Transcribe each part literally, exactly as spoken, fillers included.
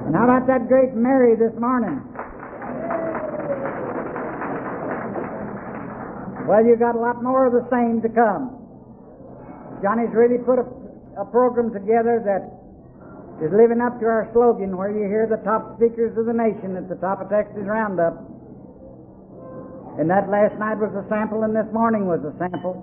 And how about that great Mary this morning? Well, you got a lot more of the same to come. Johnny's really put a, a program together that is living up to our slogan, where you hear the top speakers of the nation at the top of Texas Roundup. And that last night was a sample, and this morning was a sample.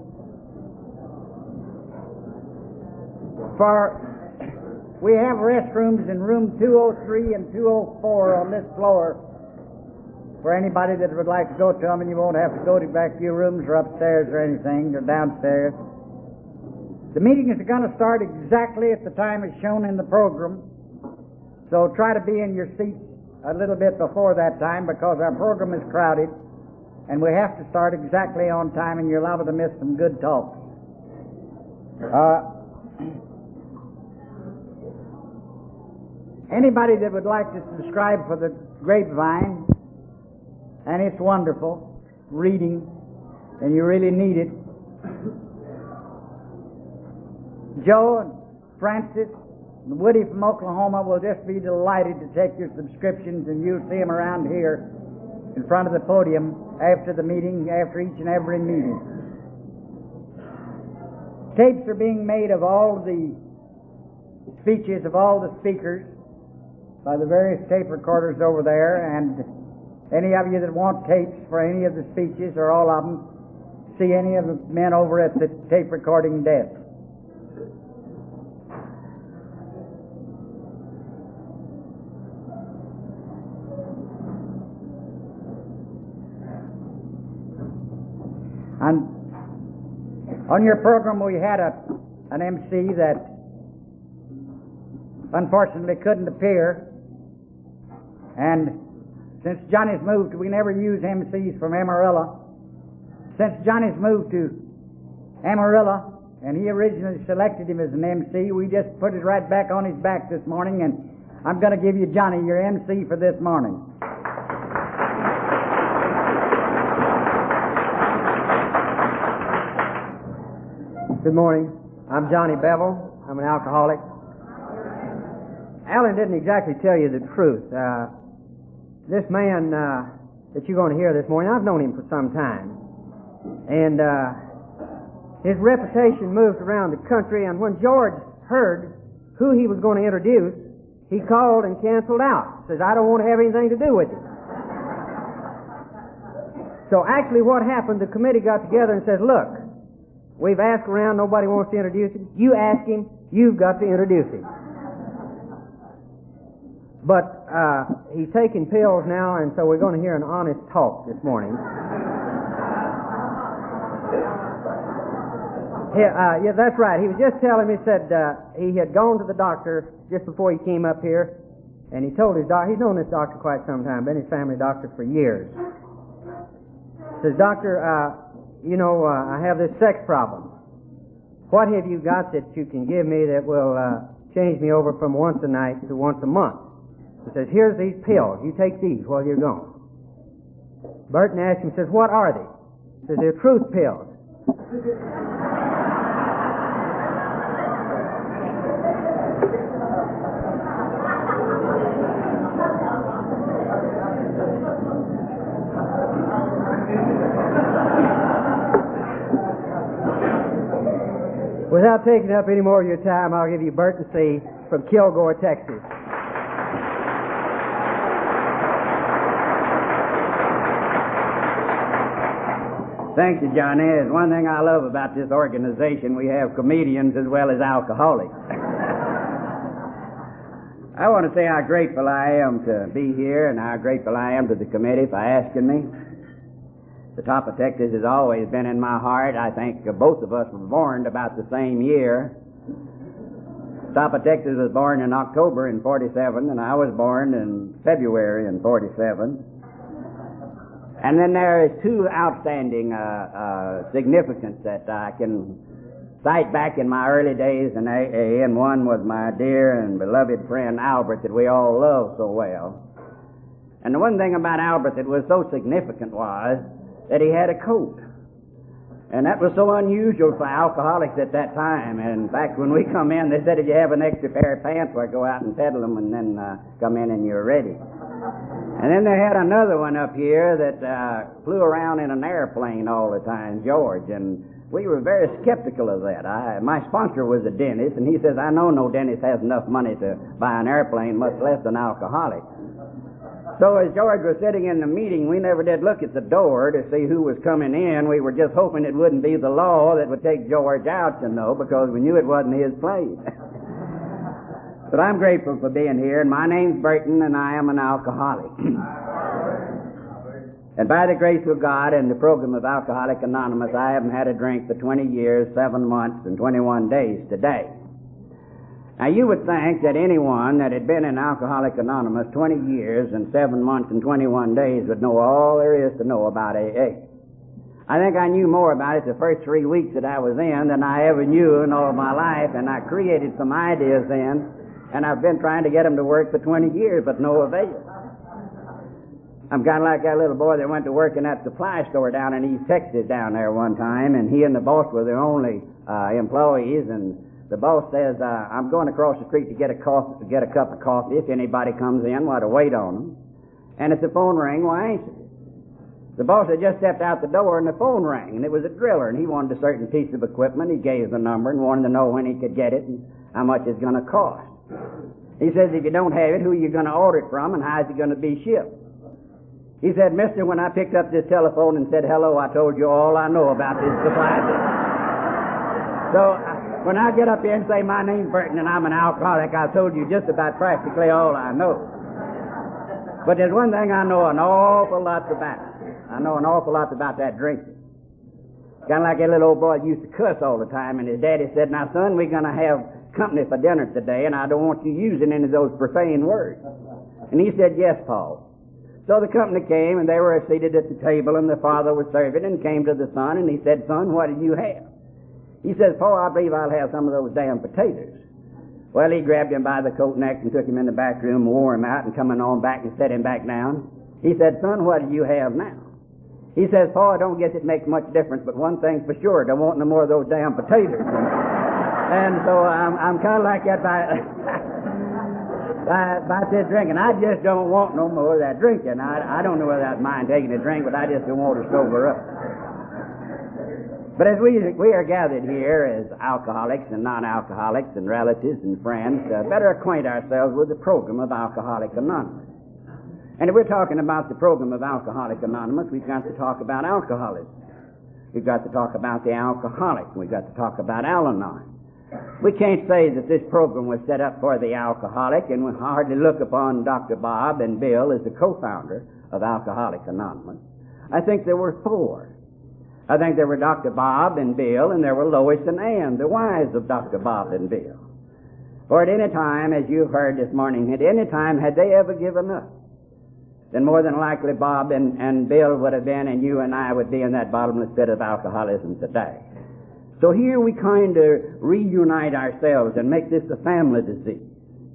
For we have restrooms in room two oh three and two oh four on this floor for anybody that would like to go to them, and you won't have to go to back to your rooms or upstairs or anything, or downstairs. The meeting is going to start exactly at the time it's shown in the program, so try to be in your seats a little bit before that time, because our program is crowded, and we have to start exactly on time, and you're liable to miss some good talks. Uh, anybody that would like to subscribe for the Grapevine, and it's wonderful reading, and you really need it. Joe and Francis and Woody from Oklahoma will just be delighted to take your subscriptions, and you'll see them around here in front of the podium after the meeting, after each and every meeting. Tapes are being made of all the speeches of all the speakers by the various tape recorders over there, and any of you that want tapes for any of the speeches, or all of them, see any of the men over at the tape recording desk. And on your program we had a an M C that unfortunately couldn't appear, and since Johnny's moved, we never use M Cs from Amarillo. Since Johnny's moved to Amarillo, and he originally selected him as an M C, we just put it right back on his back this morning, and I'm going to give you, Johnny, your M C for this morning. Good morning. I'm Johnny Bevel. I'm an alcoholic. Alan didn't exactly tell you the truth. Uh, this man uh, that you're going to hear this morning, I've known him for some time. And uh, his reputation moved around the country, and when George heard who he was going to introduce, he called and canceled out. Says, I don't want to have anything to do with it. So actually what happened, the committee got together and says, look, we've asked around, nobody wants to introduce him. You ask him, you've got to introduce him. But uh, he's taking pills now, and so we're going to hear an honest talk this morning. Yeah, uh, yeah, that's right. He was just telling me, he said uh, he had gone to the doctor just before he came up here, and he told his doctor, he's known this doctor quite some time, been his family doctor for years. He says, Doctor, uh, you know, uh, I have this sex problem. What have you got that you can give me that will uh, change me over from once a night to once a month? He says, here's these pills. You take these while you're gone. Burton asked him, says, what are they? He says, they're truth pills. Without taking up any more of your time, I'll give you Burton C. from Kilgore, Texas. Thank you, Johnny. There's one thing I love about this organization. We have comedians as well as alcoholics. I want to say how grateful I am to be here, and how grateful I am to the committee for asking me. The top of Texas has always been in my heart. I think both of us were born about the same year. Top of Texas was born in October in forty-seven, and I was born in February in forty-seven. And then there is two outstanding uh, uh, significance that I can cite back in my early days in A A, and one was my dear and beloved friend Albert that we all love so well. And the one thing about Albert that was so significant was that he had a coat. And that was so unusual for alcoholics at that time. And in fact, when we come in, they said, if you have an extra pair of pants, well, go out and peddle them and then uh, come in and you're ready. And then they had another one up here that uh, flew around in an airplane all the time, George. And we were very skeptical of that. I, my sponsor was a dentist, and he says, I know no dentist has enough money to buy an airplane, much less an alcoholic. So as George was sitting in the meeting, we never did look at the door to see who was coming in. We were just hoping it wouldn't be the law that would take George out, you know, because we knew it wasn't his place. But I'm grateful for being here, and my name's Burton, and I am an alcoholic. And by the grace of God and the program of Alcoholics Anonymous, I haven't had a drink for twenty years, seven months, and twenty-one days today. Now, you would think that anyone that had been in Alcoholics Anonymous twenty years and seven months and twenty-one days would know all there is to know about A A. I think I knew more about it the first three weeks that I was in than I ever knew in all of my life, and I created some ideas then, and I've been trying to get them to work for twenty years, but no avail. I'm kind of like that little boy that went to work in that supply store down in East Texas down there one time, and he and the boss were the only uh, employees, and the boss says, uh, I'm going across the street to get a coffee, to get a cup of coffee. If anybody comes in, well, to wait on them. And if the phone rang, well, answer it. The boss had just stepped out the door, and the phone rang, and it was a driller, and he wanted a certain piece of equipment. He gave the number and wanted to know when he could get it and how much it's going to cost. He says, if you don't have it, who are you going to order it from, and how is it going to be shipped? He said, mister, when I picked up this telephone and said hello, I told you all I know about this supply business. So when I get up here and say my name's Burton and I'm an alcoholic, I told you just about practically all I know. But there's one thing I know an awful lot about. I know an awful lot about that drinking. Kind of like that little old boy that used to cuss all the time, and his daddy said, now, son, we're going to have company for dinner today, and I don't want you using any of those profane words. And he said, yes, Paul. So the company came, and they were seated at the table, and the father was serving, and came to the son, and he said, son, what did you have? He says, Paul, I believe I'll have some of those damn potatoes. Well, he grabbed him by the coat neck and took him in the back room, wore him out, and coming on back and set him back down. He said, son, what do you have now? He says, Paul, I don't guess it makes much difference, but one thing's for sure, don't want no more of those damn potatoes. And so I'm, I'm kind of like that by... About this drinking. I just don't want no more of that drinking. I, I don't know whether I mind taking a drink, but I just don't want to sober up. But as we we are gathered here as alcoholics and non-alcoholics and relatives and friends, uh, better acquaint ourselves with the program of Alcoholics Anonymous. And if we're talking about the program of Alcoholics Anonymous, we've got to talk about alcoholism. We've got to talk about the alcoholic. We've got to talk about Al-Anon. We can't say that this program was set up for the alcoholic, and we hardly look upon Doctor Bob and Bill as the co-founder of Alcoholics Anonymous. I think there were four. I think there were Doctor Bob and Bill, and there were Lois and Ann, the wives of Doctor Bob and Bill. For at any time, as you've heard this morning, at any time had they ever given up, then more than likely Bob and, and Bill would have been, and you and I would be in that bottomless pit of alcoholism today. So here we kind of reunite ourselves and make this a family disease.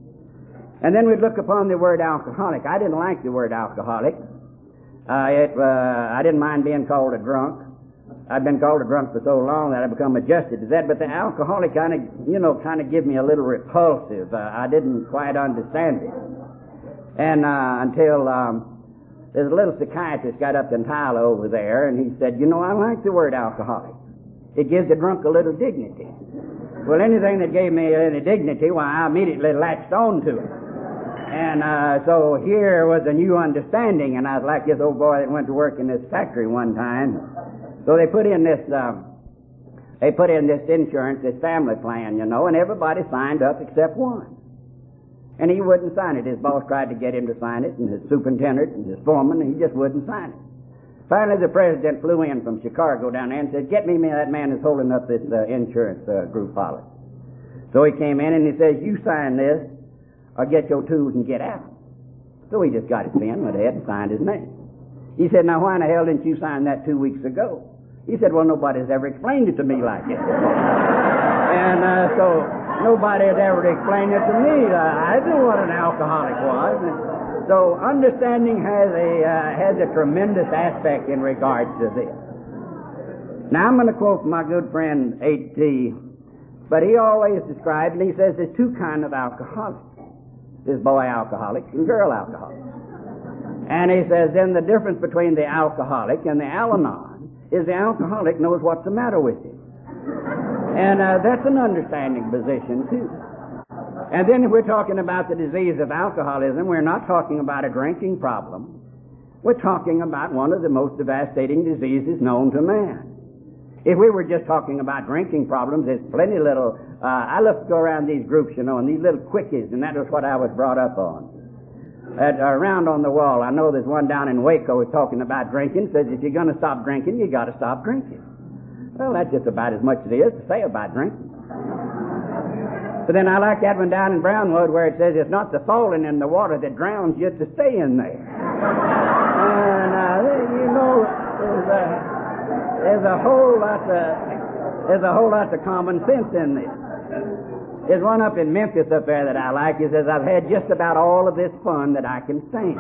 And then we'd look upon the word alcoholic. I didn't like the word alcoholic. Uh, it, uh, I didn't mind being called a drunk. I've been called a drunk for so long that I've become adjusted to that. But the alcoholic kind of, you know, kind of give me a little repulsive. Uh, I didn't quite understand it. And uh, until um, there's a little psychiatrist got up in Tyler over there, and he said, you know, I like the word alcoholic. It gives the drunk a little dignity. Well, anything that gave me any dignity, why, I immediately latched on to it. And uh, so here was a new understanding, and I was like this old boy that went to work in this factory one time. So they put in this, um, they put in this insurance, this family plan, you know, and everybody signed up except one. And he wouldn't sign it. His boss tried to get him to sign it, and his superintendent and his foreman, and he just wouldn't sign it. Finally, the president flew in from Chicago down there and said, get me that man who's holding up this uh, insurance uh, group policy. So he came in and he says, you sign this or get your tools and get out. So he just got his pen, went ahead and signed his name. He said, now why in the hell didn't you sign that two weeks ago? He said, well, nobody's ever explained it to me like it. And uh, so nobody had ever explained it to me. Uh, I knew what an alcoholic was. And so understanding has a uh, has a tremendous aspect in regards to this. Now, I'm going to quote my good friend H T, but he always described, and he says there's two kinds of alcoholics. There's boy alcoholics and girl alcoholics. And he says then the difference between the alcoholic and the Al-Anon is the alcoholic knows what's the matter with him. And uh, that's an understanding position, too. And then if we're talking about the disease of alcoholism, we're not talking about a drinking problem. We're talking about one of the most devastating diseases known to man. If we were just talking about drinking problems, there's plenty little, uh, I love to go around these groups, you know, and these little quickies, and that was what I was brought up on. At, uh, around on the wall, I know there's one down in Waco who's talking about drinking, says if you're going to stop drinking, you got to stop drinking. Well, that's just about as much as there is to say about drinking. But then I like that one down in Brownwood where it says it's not the falling in the water that drowns you, it's the staying there. And, uh, you know, there's a, there's a whole lot of, there's a whole lot of common sense in this. There's one up in Memphis up there that I like. He says, I've had just about all of this fun that I can stand.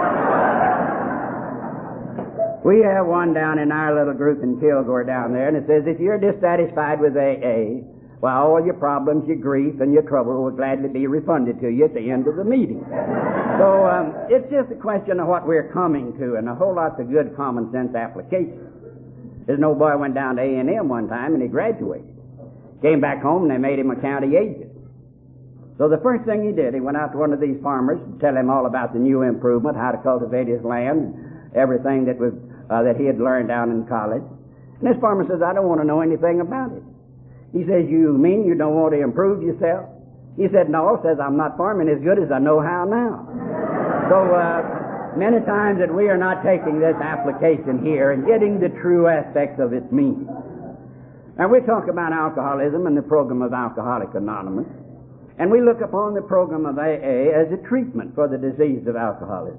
We have one down in our little group in Kilgore down there, and it says, if you're dissatisfied with A A, well, all your problems, your grief, and your trouble will gladly be refunded to you at the end of the meeting. So um, it's just a question of what we're coming to, and a whole lot of good common sense application. There's no boy went down to A and M one time, and he graduated. Came back home, and they made him a county agent. So the first thing he did, he went out to one of these farmers to tell him all about the new improvement, how to cultivate his land, everything that was uh, that he had learned down in college. And this farmer says, I don't want to know anything about it. He says, you mean you don't want to improve yourself? He said, no, says I'm not farming as good as I know how now. So uh, many times that we are not taking this application here and getting the true aspects of its meaning. Now we talk about alcoholism and the program of Alcoholics Anonymous, and we look upon the program of A A as a treatment for the disease of alcoholism.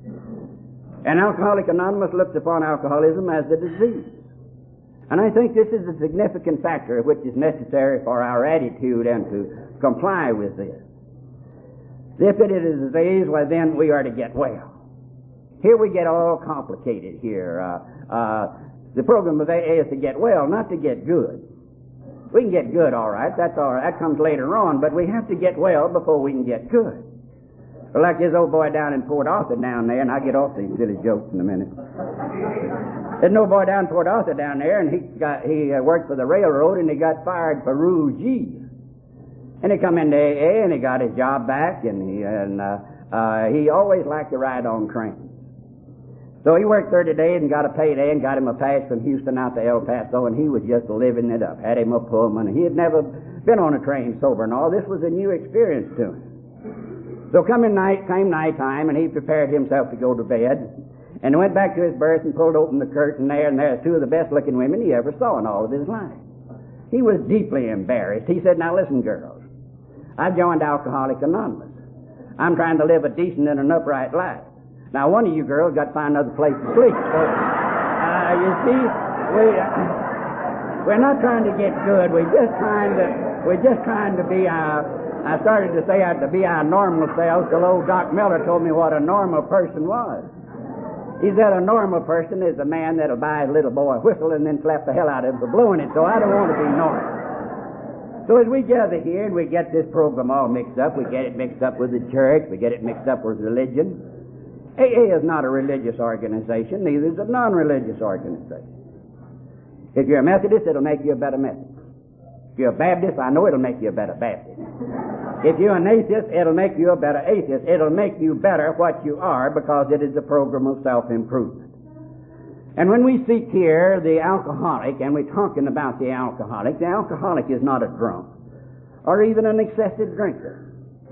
And Alcoholics Anonymous looks upon alcoholism as a disease. And I think this is a significant factor which is necessary for our attitude and to comply with this. If it is a disease, well then we are to get well. Here we get all complicated here. Uh, uh, the program of A A is to get well, not to get good. We can get good, all right. That's all right. That comes later on, but we have to get well before we can get good. Well, like this old boy down in Port Arthur down there, and I'll get off these silly jokes in a minute. There's no boy down in Port Arthur down there, and he got he uh, worked for the railroad, and he got fired for Rule G. And he come into A A, and he got his job back, and he and uh, uh, he always liked to ride on trains. So he worked thirty days and got a payday and got him a pass from Houston out to El Paso, and he was just living it up. Had him a Pullman. He had never been on a train sober and all. This was a new experience to him. So coming night, came night time, and he prepared himself to go to bed, and went back to his berth and pulled open the curtain there, and there's two of the best-looking women he ever saw in all of his life. He was deeply embarrassed. He said, now listen, girls, I joined Alcoholics Anonymous. I'm trying to live a decent and an upright life. Now, one of you girls got to find another place to sleep. So, uh, you see, we, uh, we're not trying to get good. We're just trying to, we're just trying to be our, I started to say I had to be our normal selves till old Doc Miller told me what a normal person was. He said a normal person is a man that'll buy a little boy a whistle and then slap the hell out of him for blowing it, so I don't want to be normal. So as we gather here and we get this program all mixed up, we get it mixed up with the church, we get it mixed up with religion. A A is not a religious organization, neither is a non-religious organization. If you're a Methodist, it'll make you a better Methodist. If you're a Baptist, I know it'll make you a better Baptist. If you're an atheist, it'll make you a better atheist. It'll make you better what you are because it is a program of self-improvement. And when we seek here the alcoholic, and we're talking about the alcoholic, the alcoholic is not a drunk or even an excessive drinker.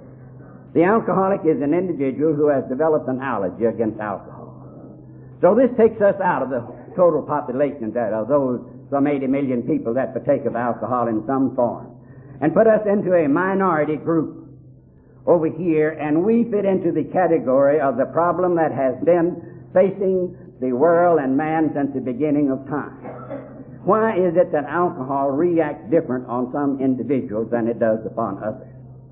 The alcoholic is an individual who has developed an allergy against alcohol. So this takes us out of the total population of those some eighty million people that partake of alcohol in some form, and put us into a minority group over here, and we fit into the category of the problem that has been facing the world and man since the beginning of time. Why is it that alcohol reacts different on some individuals than it does upon others?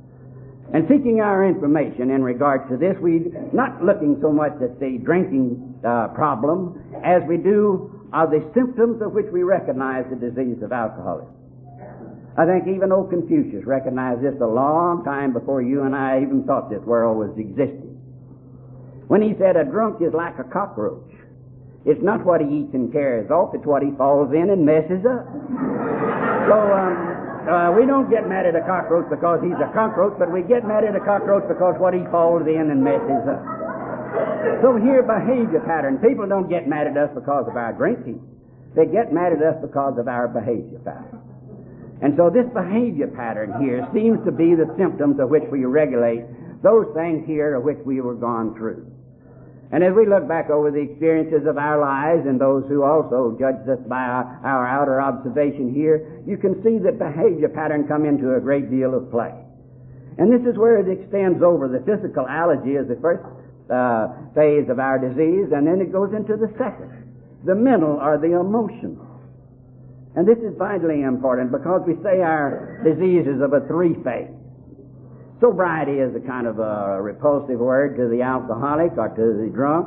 And seeking our information in regard to this, we're not looking so much at the drinking uh, problem as we do are the symptoms of which we recognize the disease of alcoholism. I think even old Confucius recognized this a long time before you and I even thought this world was existing, when he said a drunk is like a cockroach. It's not what he eats and carries off, it's what he falls in and messes up. So um, uh, we don't get mad at a cockroach because he's a cockroach, but we get mad at a cockroach because what he falls in and messes up. So here, behavior pattern. People don't get mad at us because of our drinking. They get mad at us because of our behavior pattern. And so this behavior pattern here seems to be the symptoms of which we regulate those things here of which we were gone through. And as we look back over the experiences of our lives and those who also judged us by our, our outer observation here, you can see that behavior pattern come into a great deal of play. And this is where it extends over. The physicality is the first uh, phase of our disease, and then it goes into the second, the mental or the emotional. And this is vitally important because we say our disease is of a three-phase. Sobriety is a kind of a repulsive word to the alcoholic or to the drunk,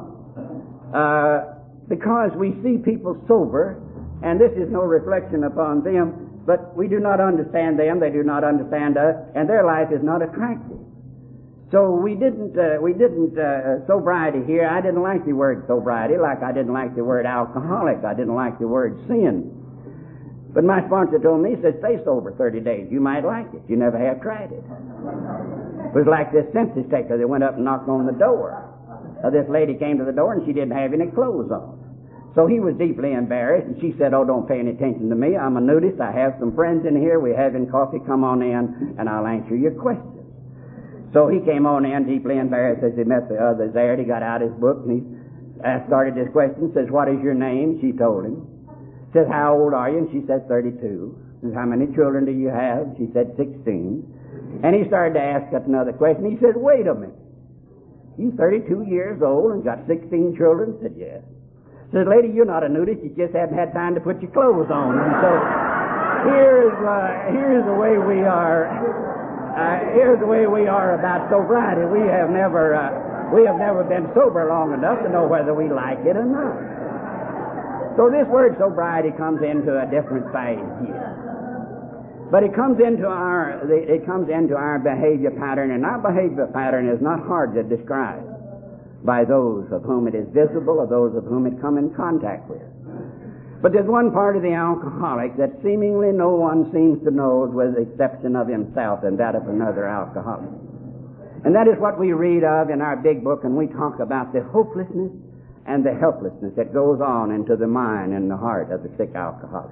uh, because we see people sober, and this is no reflection upon them, but we do not understand them, they do not understand us, and their life is not attractive. So we didn't, uh, we didn't, uh, sobriety here, I didn't like the word sobriety, like I didn't like the word alcoholic, I didn't like the word sin. But my sponsor told me, he said, stay sober thirty days. You might like it. You never have tried it. It was like this census taker that went up and knocked on the door. Now, this lady came to the door and she didn't have any clothes on. So he was deeply embarrassed, and she said, oh, don't pay any attention to me. I'm a nudist. I have some friends in here. We're having coffee. Come on in, and I'll answer your questions. So he came on in deeply embarrassed as he met the others there. He got out his book and he asked, started his question. Says, what is your name? She told him. Says, how old are you? And she said, thirty-two. Says, how many children do you have? She said, sixteen. And he started to ask us another question. He said, wait a minute. You thirty-two years old and got sixteen children? Said, yes. Says, lady, you're not a nudist. You just haven't had time to put your clothes on. And so here's, uh, here's the way we are. Uh, here's the way we are about sobriety. We have never, uh, we have never been sober long enough to know whether we like it or not. So this word sobriety comes into a different phase here. But it comes into our it comes into our behavior pattern, and our behavior pattern is not hard to describe by those of whom it is visible or those of whom it come in contact with. But there's one part of the alcoholic that seemingly no one seems to know with the exception of himself, and that of another alcoholic. And that is what we read of in our big book, and we talk about the hopelessness and the helplessness that goes on into the mind and the heart of the sick alcoholic.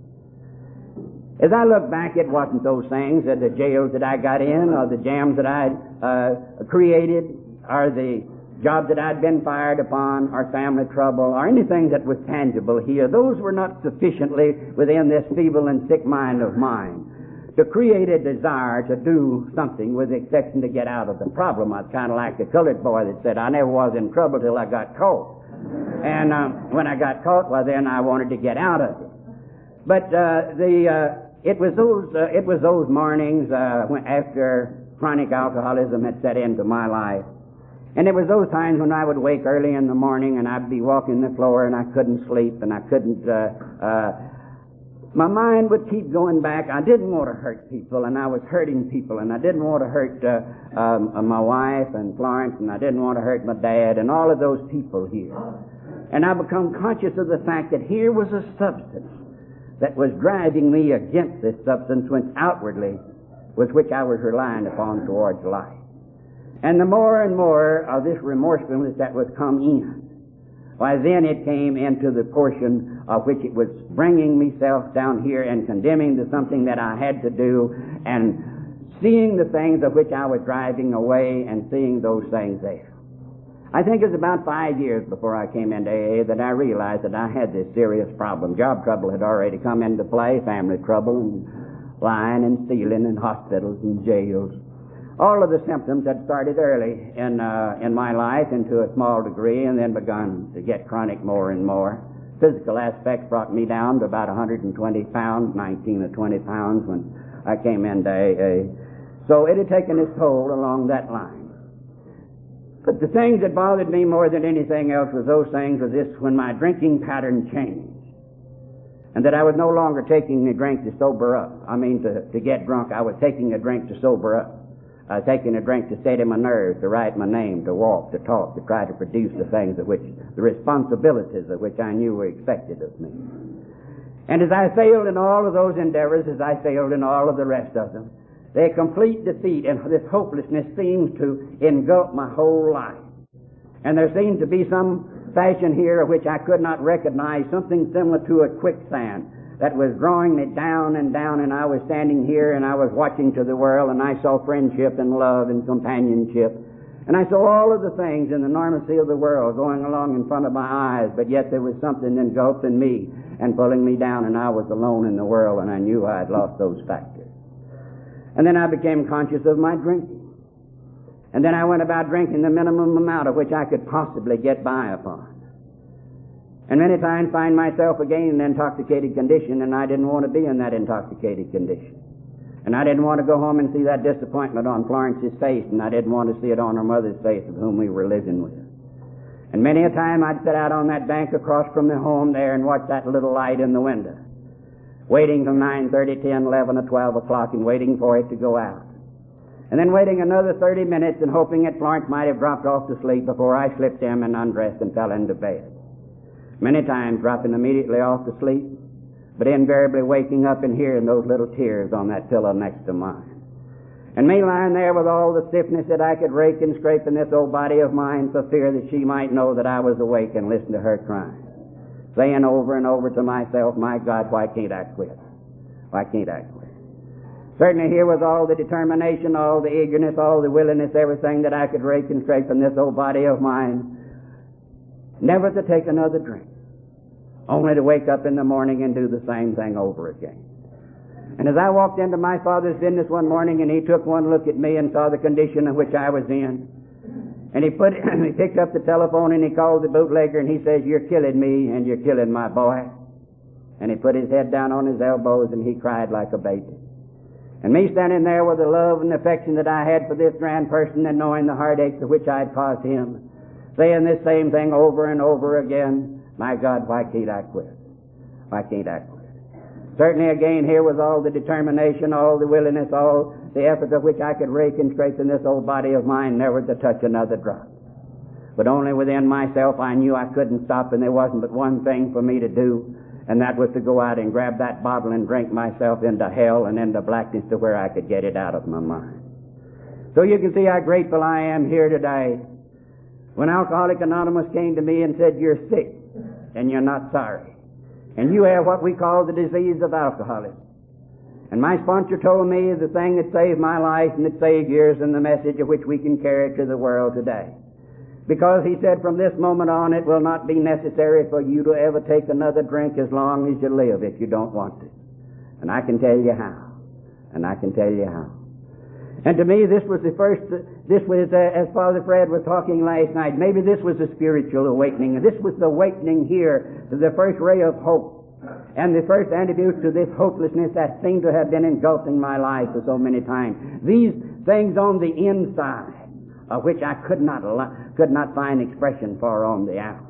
As I look back, it wasn't those things, that the jails that I got in, or the jams that I uh, created, or the jobs that I'd been fired upon, or family trouble, or anything that was tangible here. Those were not sufficiently within this feeble and sick mind of mine to create a desire to do something with the exception to get out of the problem. I was kind of like the colored boy that said, I never was in trouble till I got caught. And um, when I got caught, well, then I wanted to get out of it. But uh, the uh, it was those uh, it was those mornings uh, when, after chronic alcoholism had set into my life, and it was those times when I would wake early in the morning and I'd be walking the floor and I couldn't sleep and I couldn't. Uh, uh, my mind would keep going back. I didn't want to hurt people, and I was hurting people, and I didn't want to hurt uh, um, my wife and Florence, and I didn't want to hurt my dad and all of those people here. And I become conscious of the fact that here was a substance that was driving me against this substance which outwardly was which I was relying upon towards life. And the more and more of this remorsefulness that was come in, why then it came into the portion of which it was bringing myself down here and condemning to something that I had to do, and seeing the things of which I was driving away and seeing those things there. I think it was about five years before I came into A A that I realized that I had this serious problem. Job trouble had already come into play, family trouble, and lying and stealing, and hospitals and jails. All of the symptoms had started early in uh, in my life into a small degree, and then begun to get chronic more and more. Physical aspects brought me down to about one hundred twenty pounds, nineteen or twenty pounds when I came into A A. So it had taken its toll along that line. But the things that bothered me more than anything else was those things was this: when my drinking pattern changed. and that I was no longer taking a drink to sober up. I mean, to, to get drunk. I was taking a drink to sober up. I was taking a drink to steady my nerves, to write my name, to walk, to talk, to try to produce the things of which, the responsibilities of which I knew were expected of me. And as I failed in all of those endeavors, as I failed in all of the rest of them, their complete defeat and this hopelessness seems to engulf my whole life. And there seemed to be some fashion here of which I could not recognize, something similar to a quicksand that was drawing me down and down, and I was standing here and I was watching to the world, and I saw friendship and love and companionship. And I saw all of the things in the normalcy of the world going along in front of my eyes, but yet there was something engulfing me and pulling me down, and I was alone in the world, and I knew I had lost those factors. And then I became conscious of my drinking. And then I went about drinking the minimum amount of which I could possibly get by upon. And many times find myself again in an intoxicated condition, and I didn't want to be in that intoxicated condition. And I didn't want to go home and see that disappointment on Florence's face, and I didn't want to see it on her mother's face, of whom we were living with. And many a time I'd sit out on that bank across from the home there and watch that little light in the window, waiting till nine thirty, ten, eleven, or twelve o'clock, and waiting for it to go out. And then waiting another thirty minutes and hoping that Florence might have dropped off to sleep before I slipped in and undressed and fell into bed. Many times dropping immediately off to sleep, but invariably waking up and hearing those little tears on that pillow next to mine. And me lying there with all the stiffness that I could rake and scrape in this old body of mine for fear that she might know that I was awake and listen to her crying, saying over and over to myself, my God, why can't I quit? Why can't I quit? Certainly here was all the determination, all the eagerness, all the willingness, everything that I could rake and scrape in this old body of mine, never to take another drink, only to wake up in the morning and do the same thing over again. And as I walked into my father's business one morning, and he took one look at me and saw the condition in which I was in, and he put he picked up the telephone and he called the bootlegger and he says, you're killing me and you're killing my boy. And he put his head down on his elbows and he cried like a baby. And me standing there with the love and affection that I had for this grand person, and knowing the heartaches of which I had caused him, saying this same thing over and over again, my God, why can't I quit? Why can't I quit? Certainly again here was all the determination, all the willingness, all the effort of which I could rake and scrape in this old body of mine, never to touch another drop. But only within myself I knew I couldn't stop, and there wasn't but one thing for me to do, and that was to go out and grab that bottle and drink myself into hell and into blackness to where I could get it out of my mind. So you can see how grateful I am here today. When Alcoholics Anonymous came to me and said, you're sick and you're not sorry, and you have what we call the disease of alcoholism. And my sponsor told me the thing that saved my life and that saved yours, and the message of which we can carry to the world today. Because he said, from this moment on, it will not be necessary for you to ever take another drink as long as you live if you don't want to. And I can tell you how. And I can tell you how. And to me, this was the first, this was, uh, as Father Fred was talking last night, maybe this was a spiritual awakening. This was the awakening here, the first ray of hope, and the first antidote to this hopelessness that seemed to have been engulfing my life for so many times. These things on the inside, of which I could not, could not find expression for on the out.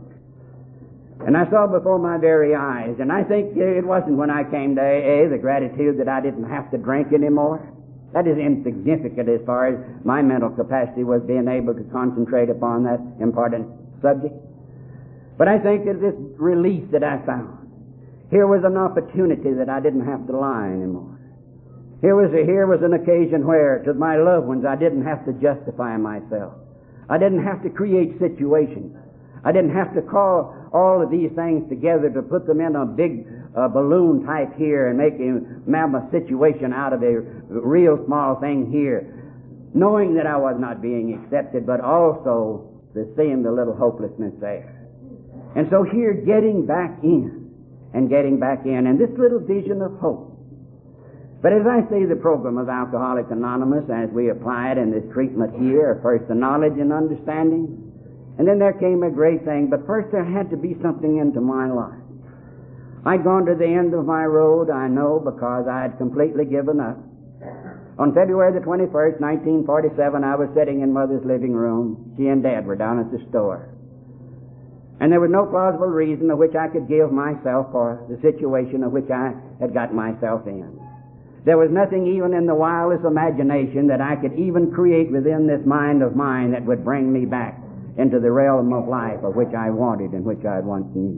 And I saw before my very eyes, and I think it wasn't when I came to A A the gratitude that I didn't have to drink anymore. That is insignificant as far as my mental capacity was being able to concentrate upon that important subject. But I think it's this release that I found. Here was an opportunity that I didn't have to lie anymore. Here was a, here was an occasion where, to my loved ones, I didn't have to justify myself. I didn't have to create situations. I didn't have to call all of these things together to put them in a big uh, balloon type here and make a mammoth situation out of a real small thing here, knowing that I was not being accepted, but also the seeing the little hopelessness there. And so here, getting back in and getting back in, and this little vision of hope. But as I see the program of Alcoholics Anonymous, as we apply it in this treatment here, first the knowledge and understanding, and then there came a great thing, but first there had to be something into my life. I'd gone to the end of my road, I know, because I had completely given up. On February the twenty-first, nineteen forty-seven, I was sitting in Mother's living room. She and Dad were down at the store. And there was no plausible reason of which I could give myself for the situation of which I had got myself in. There was nothing even in the wildest imagination that I could even create within this mind of mine that would bring me back into the realm of life of which I wanted and which I once knew.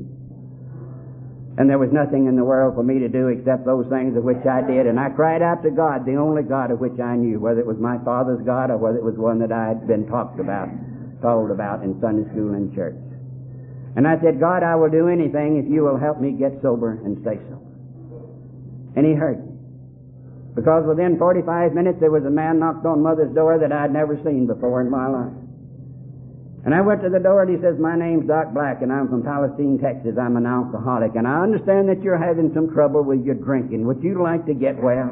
And there was nothing in the world for me to do except those things of which I did. And I cried out to God, the only God of which I knew, whether it was my father's God or whether it was one that I had been talked about, told about in Sunday school and church. And I said, God, I will do anything if you will help me get sober and stay sober. And He heard me. Because within forty-five minutes there was a man knocked on Mother's door that I'd never seen before in my life. And I went to the door and he says, my name's Doc Black and I'm from Palestine, Texas. I'm an alcoholic and I understand that you're having some trouble with your drinking. Would you like to get well?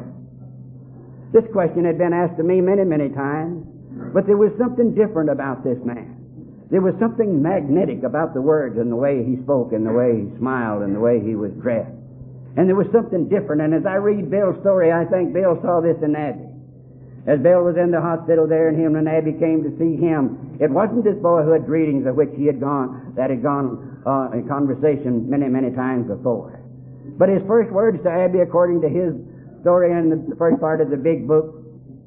This question had been asked to me many, many times, but there was something different about this man. There was something magnetic about the words and the way he spoke and the way he smiled and the way he was dressed. And there was something different. And as I read Bill's story, I think Bill saw this in Abby. As Bill was in the hospital there and him and Abby came to see him, it wasn't his boyhood greetings of which he had gone, that had gone uh, in conversation many, many times before. But his first words to Abby, according to his story in the first part of the big book,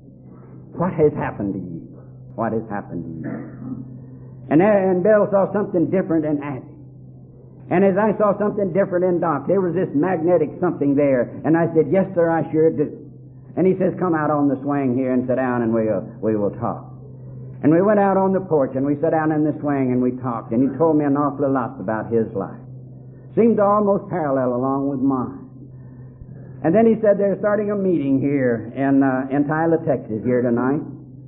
what has happened to you? What has happened to you? And, and Bill saw something different in Abby. And as I saw something different in Doc, there was this magnetic something there. And I said, yes, sir, I sure do. And he says, come out on the swing here and sit down and we'll, we will talk. And we went out on the porch and we sat down in the swing and we talked. And he told me an awful lot about his life. Seemed to almost parallel along with mine. And then he said they're starting a meeting here in, uh, in Tyler, Texas here tonight.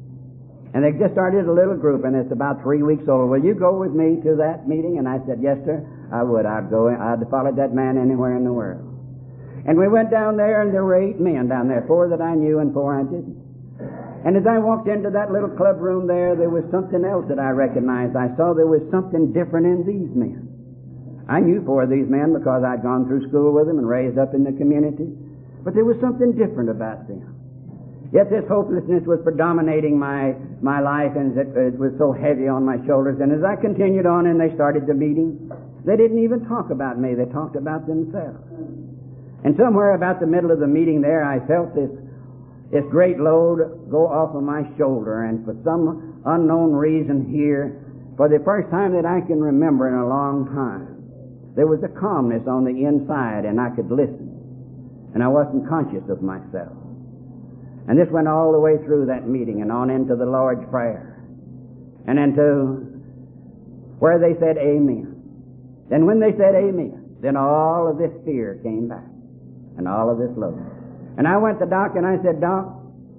And they just started a little group, and it's about three weeks old. Will you go with me to that meeting? And I said, yes, sir, I would. I'd go. I'd follow that man anywhere in the world. And we went down there, and there were eight men down there, four that I knew and four I didn't. And as I walked into that little club room there, there was something else that I recognized. I saw there was something different in these men. I knew four of these men because I'd gone through school with them and raised up in the community. But there was something different about them. Yet this hopelessness was predominating my, my life, and it, it was so heavy on my shoulders. And as I continued on and they started the meeting, they didn't even talk about me. They talked about themselves. And somewhere about the middle of the meeting there, I felt this, this great load go off of my shoulder. And for some unknown reason here, for the first time that I can remember in a long time, there was a calmness on the inside, and I could listen. And I wasn't conscious of myself. And this went all the way through that meeting and on into the Lord's Prayer and into where they said amen. Then when they said amen, then all of this fear came back and all of this love. And I went to Doc and I said, Doc,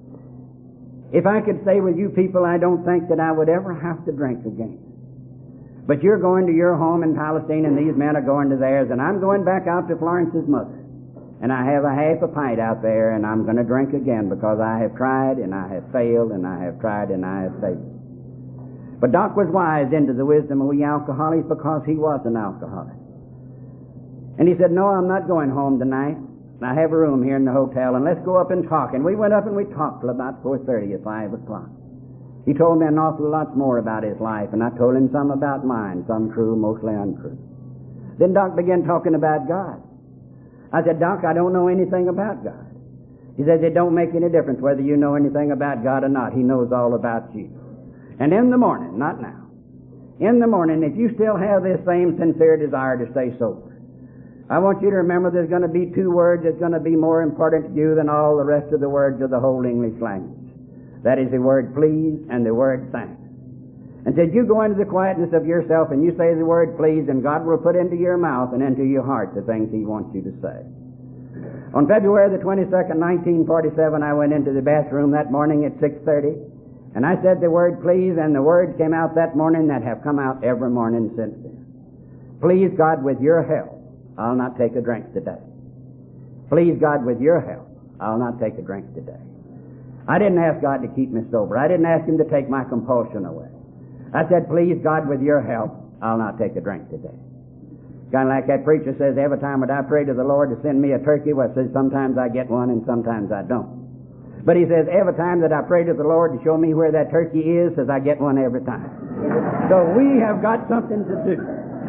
if I could stay with you people, I don't think that I would ever have to drink again. But you're going to your home in Palestine and these men are going to theirs, and I'm going back out to Florence's mother. And I have a half a pint out there, and I'm going to drink again because I have tried, and I have failed, and I have tried, and I have failed. But Doc was wise into the wisdom of we alcoholics because he was an alcoholic. And he said, no, I'm not going home tonight. I have a room here in the hotel, and let's go up and talk. And we went up and we talked till about four thirty or five o'clock. He told me an awful lot more about his life, and I told him some about mine, some true, mostly untrue. Then Doc began talking about God. I said, Doc, I don't know anything about God. He says, it don't make any difference whether you know anything about God or not. He knows all about you. And in the morning, not now, in the morning, if you still have this same sincere desire to stay sober, I want you to remember there's going to be two words that's going to be more important to you than all the rest of the words of the whole English language. That is the word please and the word thanks. And said, you go into the quietness of yourself and you say the word please, and God will put into your mouth and into your heart the things He wants you to say. On February the twenty-second, nineteen forty-seven, I went into the bathroom that morning at six thirty, and I said the word please, and the words came out that morning that have come out every morning since then. Please God, with your help, I'll not take a drink today. Please God, with your help, I'll not take a drink today. I didn't ask God to keep me sober. I didn't ask Him to take my compulsion away. I said, please, God, with your help, I'll not take a drink today. Kind of like that preacher says, every time that I pray to the Lord to send me a turkey, well, says sometimes I get one and sometimes I don't. But he says, every time that I pray to the Lord to show me where that turkey is, says I get one every time. So we have got something to do.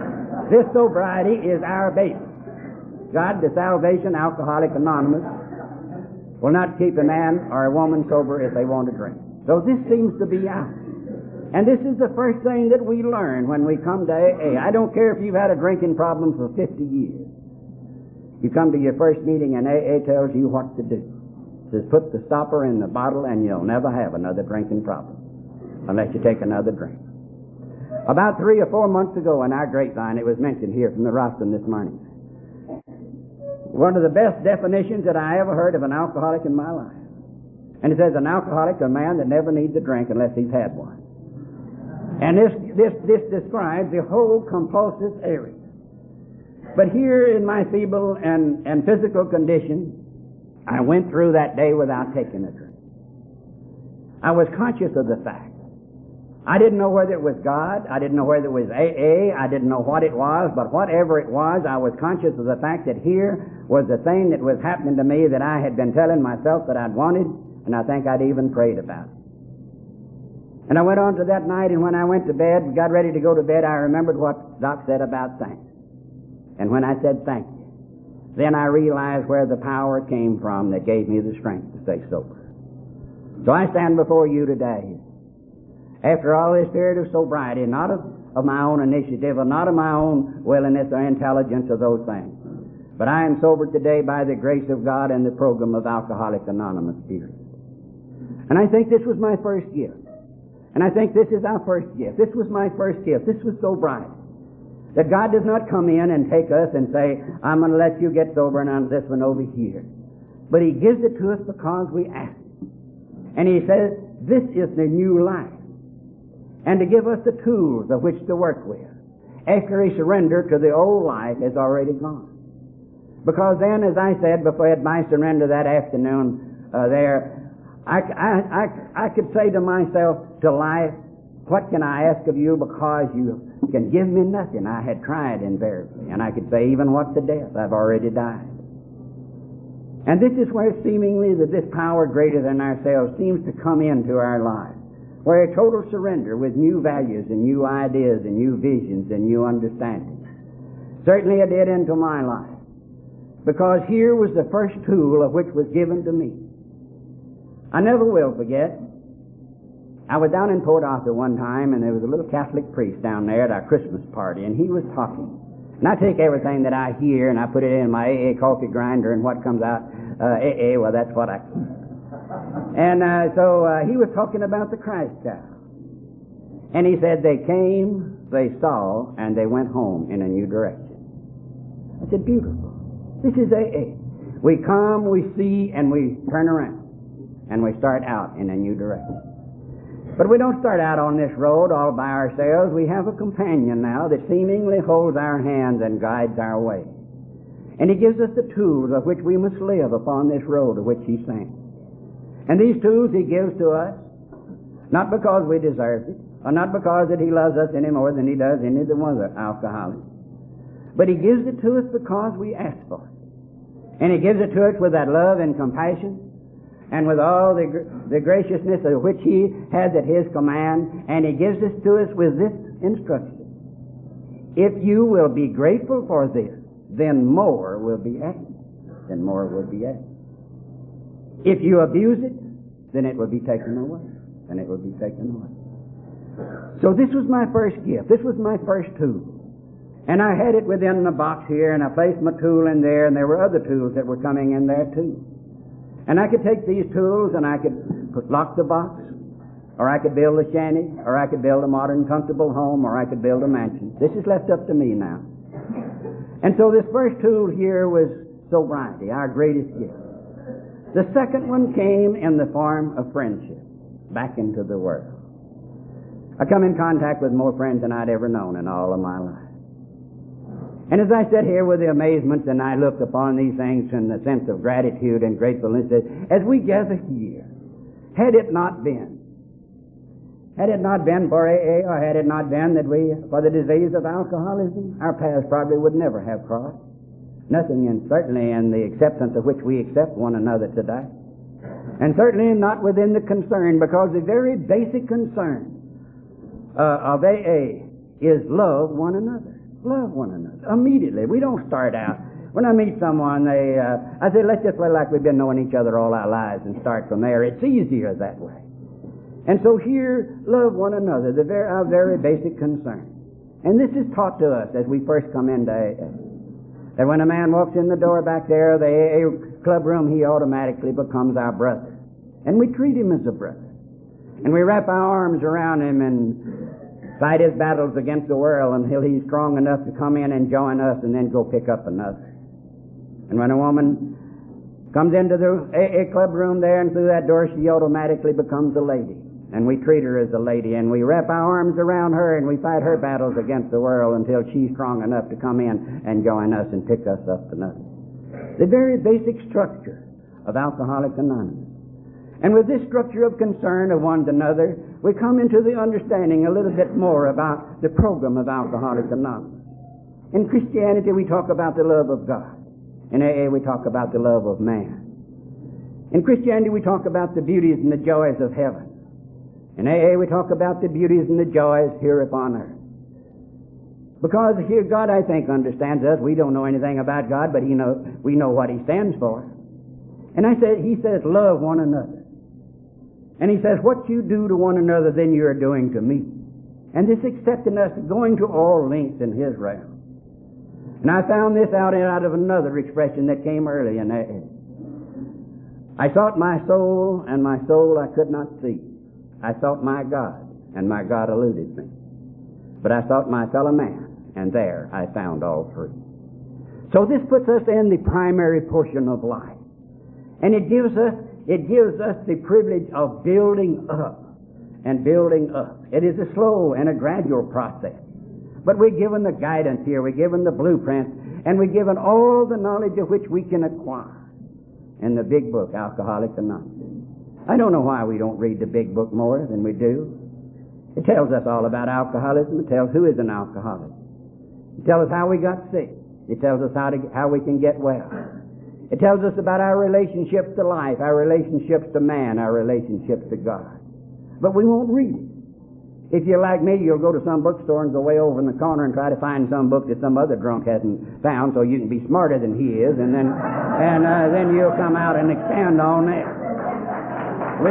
This sobriety is our basis. God, the Salvation Alcoholics Anonymous, will not keep a man or a woman sober if they want to drink. So this seems to be out. And this is the first thing that we learn when we come to A A. I don't care if you've had a drinking problem for fifty years. You come to your first meeting and A A tells you what to do. It says put the stopper in the bottle and you'll never have another drinking problem unless you take another drink. About three or four months ago in our grapevine, it was mentioned here from the rostrum this morning. One of the best definitions that I ever heard of an alcoholic in my life. And it says an alcoholic is a man that never needs a drink unless he's had one. And this, this, this describes the whole compulsive area. But here in my feeble and, and physical condition, I went through that day without taking a drink. I was conscious of the fact. I didn't know whether it was God, I didn't know whether it was A A, I didn't know what it was, but whatever it was, I was conscious of the fact that here was the thing that was happening to me that I had been telling myself that I'd wanted, and I think I'd even prayed about it. And I went on to that night, and when I went to bed, got ready to go to bed, I remembered what Doc said about thanks. And when I said thank you, then I realized where the power came from that gave me the strength to stay sober. So I stand before you today, after all this period of sobriety, not of, of my own initiative, or not of my own willingness or intelligence or those things, but I am sober today by the grace of God and the program of Alcoholics Anonymous, period. And I think this was my first gift. And I think this is our first gift. This was my first gift. This was sobriety. That God does not come in and take us and say, I'm going to let you get sober and on this one over here. But He gives it to us because we ask it. And He says, this is the new life. And to give us the tools of which to work with after a surrender to the old life is already gone. Because then, as I said before at my surrender that afternoon uh, there, I, I, I, I could say to myself, to life, what can I ask of you because you can give me nothing? I had tried invariably. And I could say, even what to death, I've already died. And this is where seemingly that this power greater than ourselves seems to come into our lives. Where a total surrender with new values and new ideas and new visions and new understanding. Certainly it did into my life. Because here was the first tool of which was given to me. I never will forget, I was down in Port Arthur one time, and there was a little Catholic priest down there at our Christmas party, and he was talking. And I take everything that I hear, and I put it in my A A coffee grinder, and what comes out, uh, A A, well, that's what I keep. And uh, so uh, he was talking about the Christ child. And he said, they came, they saw, and they went home in a new direction. I said, beautiful. This is A A. We come, we see, and we turn around. And we start out in a new direction. But we don't start out on this road all by ourselves. We have a companion now that seemingly holds our hands and guides our way. And He gives us the tools of which we must live upon this road of which He sent. And these tools He gives to us, not because we deserve it, or not because that He loves us any more than He does any of the other alcoholics. But He gives it to us because we ask for it. And He gives it to us with that love and compassion, and with all the, the graciousness of which He has at His command, and He gives this to us with this instruction. If you will be grateful for this, then more will be added. Then more will be added. If you abuse it, then it will be taken away. Then it will be taken away. So this was my first gift. This was my first tool. And I had it within the box here, and I placed my tool in there, and there were other tools that were coming in there too. And I could take these tools and I could put, lock the box, or I could build a shanty, or I could build a modern, comfortable home, or I could build a mansion. This is left up to me now. And so this first tool here was sobriety, our greatest gift. The second one came in the form of friendship, back into the world. I come in contact with more friends than I'd ever known in all of my life. And as I sit here with the amazement and I look upon these things in the sense of gratitude and gratefulness, as we gather here, had it not been, had it not been for A A, or had it not been that we, for the disease of alcoholism, our paths probably would never have crossed. Nothing in, certainly in the acceptance of which we accept one another today. And certainly not within the concern, because the very basic concern uh, of A A is love one another. Love one another. Immediately. We don't start out. When I meet someone, they, uh, I say, let's just play like we've been knowing each other all our lives and start from there. It's easier that way. And so here, love one another, the very, our very basic concern. And this is taught to us as we first come into A A. That when a man walks in the door back there, the A A club room, he automatically becomes our brother. And we treat him as a brother. And we wrap our arms around him and fight his battles against the world until he's strong enough to come in and join us and then go pick up another. And when a woman comes into the A A club room there and through that door, she automatically becomes a lady. And we treat her as a lady, and we wrap our arms around her and we fight her battles against the world until she's strong enough to come in and join us and pick us up another. The very basic structure of Alcoholics Anonymous. And with this structure of concern of one to another, we come into the understanding a little bit more about the program of Alcoholics Anonymous. In Christianity, we talk about the love of God. In A A, we talk about the love of man. In Christianity, we talk about the beauties and the joys of heaven. In A A, we talk about the beauties and the joys here upon earth. Because here, God, I think, understands us. We don't know anything about God, but He know, we know what He stands for. And I said, He says, love one another. And He says, what you do to one another, then you are doing to me. And this accepting us, going to all lengths in His realm. And I found this out, out of another expression that came early in A A. I sought my soul, and my soul I could not see. I sought my God, and my God eluded me. But I sought my fellow man, and there I found all three. So this puts us in the primary portion of life. And it gives us, it gives us the privilege of building up and building up. It is a slow and a gradual process. But we're given the guidance here, we're given the blueprint, and we're given all the knowledge of which we can acquire in the big book, Alcoholics Anonymous. I don't know why we don't read the big book more than we do. It tells us all about alcoholism. It tells who is an alcoholic. It tells us how we got sick. It tells us how to how we can get well. It tells us about our relationships to life, our relationships to man, our relationships to God. But we won't read it. If you're like me, you'll go to some bookstore and go way over in the corner and try to find some book that some other drunk hasn't found so you can be smarter than he is, and then and uh, then you'll come out and expand on that. We,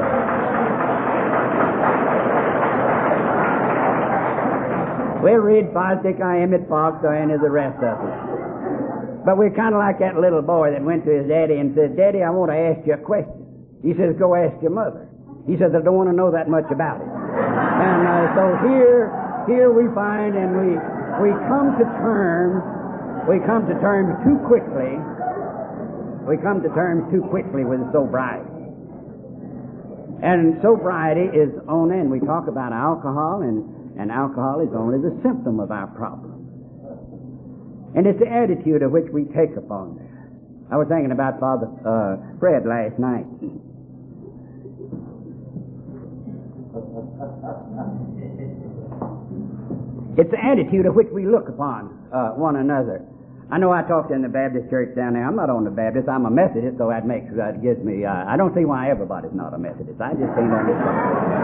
we'll read Fosdick, I Emmett Fox, or any of the rest of them. But we're kind of like that little boy that went to his daddy and said, Daddy, I want to ask you a question. He says, go ask your mother. He says, I don't want to know that much about it. And uh, so here, here we find, and we we come to terms, we come to terms too quickly. We come to terms too quickly with sobriety. And sobriety is on end. We talk about alcohol, and, and alcohol is only the symptom of our problem. And it's the attitude of which we take upon this. I was thinking about Father uh, Fred last night. It's the attitude of which we look upon uh, one another. I know I talked in the Baptist church down there. I'm not on the Baptist. I'm a Methodist, so that makes that gives me. Uh, I don't see why everybody's not a Methodist. I just can't understand.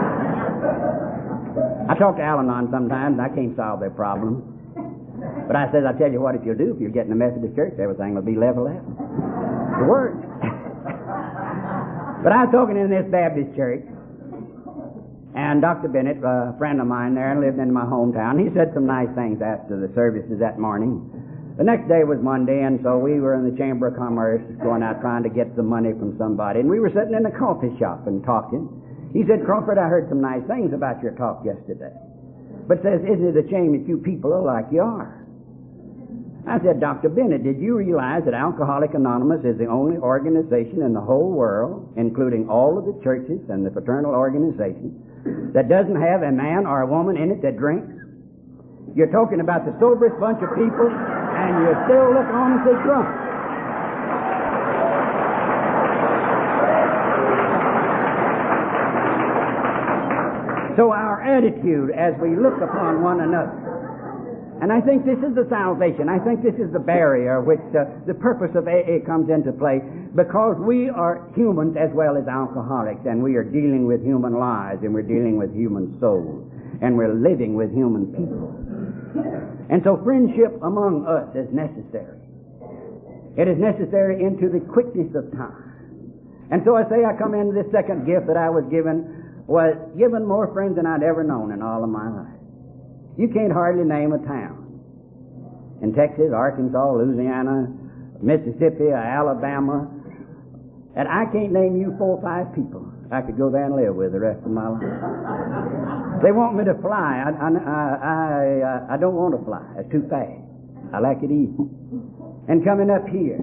I talk to Al-Anon sometimes, and I can't solve their problems. But I says, I tell you what, if you'll do, if you'll get in the Methodist church, everything will be level out. The word. But I was talking in this Baptist church, and Doctor Bennett, a friend of mine there, lived in my hometown. He said some nice things after the services that morning. The next day was Monday, and so we were in the Chamber of Commerce going out trying to get some money from somebody, and we were sitting in a coffee shop and talking. He said, Crawford, I heard some nice things about your talk yesterday. But says, isn't it a shame that you people are like you are? I said, Doctor Bennett, did you realize that Alcoholics Anonymous is the only organization in the whole world, including all of the churches and the fraternal organizations, that doesn't have a man or a woman in it that drinks? You're talking about the soberest bunch of people, and you still look on as drunk. So our attitude as we look upon one another, and I think this is the salvation, I think this is the barrier which uh, the purpose of A A comes into play, because we are humans as well as alcoholics, and we are dealing with human lives, and we're dealing with human souls. and we're living with human people. And so friendship among us is necessary. It is necessary into the quickness of time. And so I say I come into this second gift that I was given, was given more friends than I'd ever known in all of my life. You can't hardly name a town in Texas, Arkansas, Louisiana, Mississippi, Alabama, and I can't name you four or five people I could go there and live with the rest of my life. They want me to fly. I, I, I, I don't want to fly. It's too fast. I like it easy. And coming up here,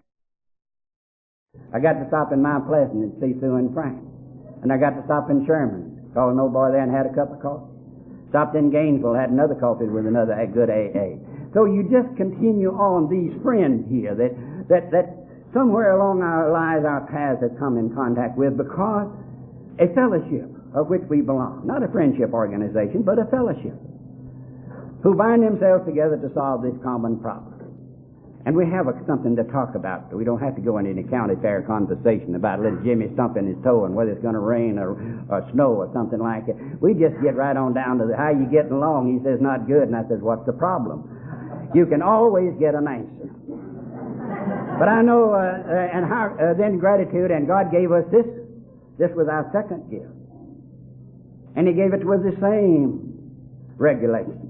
I got to stop in Mount Pleasant and see Sue and Frank. And I got to stop in Sherman, called an old boy there and had a cup of coffee. Stopped in Gainesville, had another coffee with another good A A. So you just continue on these friends here that, that, that somewhere along our lives, our paths have come in contact with, because a fellowship of which we belong, not a friendship organization, but a fellowship, who bind themselves together to solve this common problem. And we have a, something to talk about. We don't have to go into any county fair conversation about little Jimmy stumping his toe and whether it's going to rain or, or snow or something like it. We just get right on down to the, how you getting along? He says, not good. And I says, what's the problem? You can always get an answer. But I know, uh, uh, and how, uh, then gratitude, and God gave us this. This was our second gift. And He gave it with the same regulation.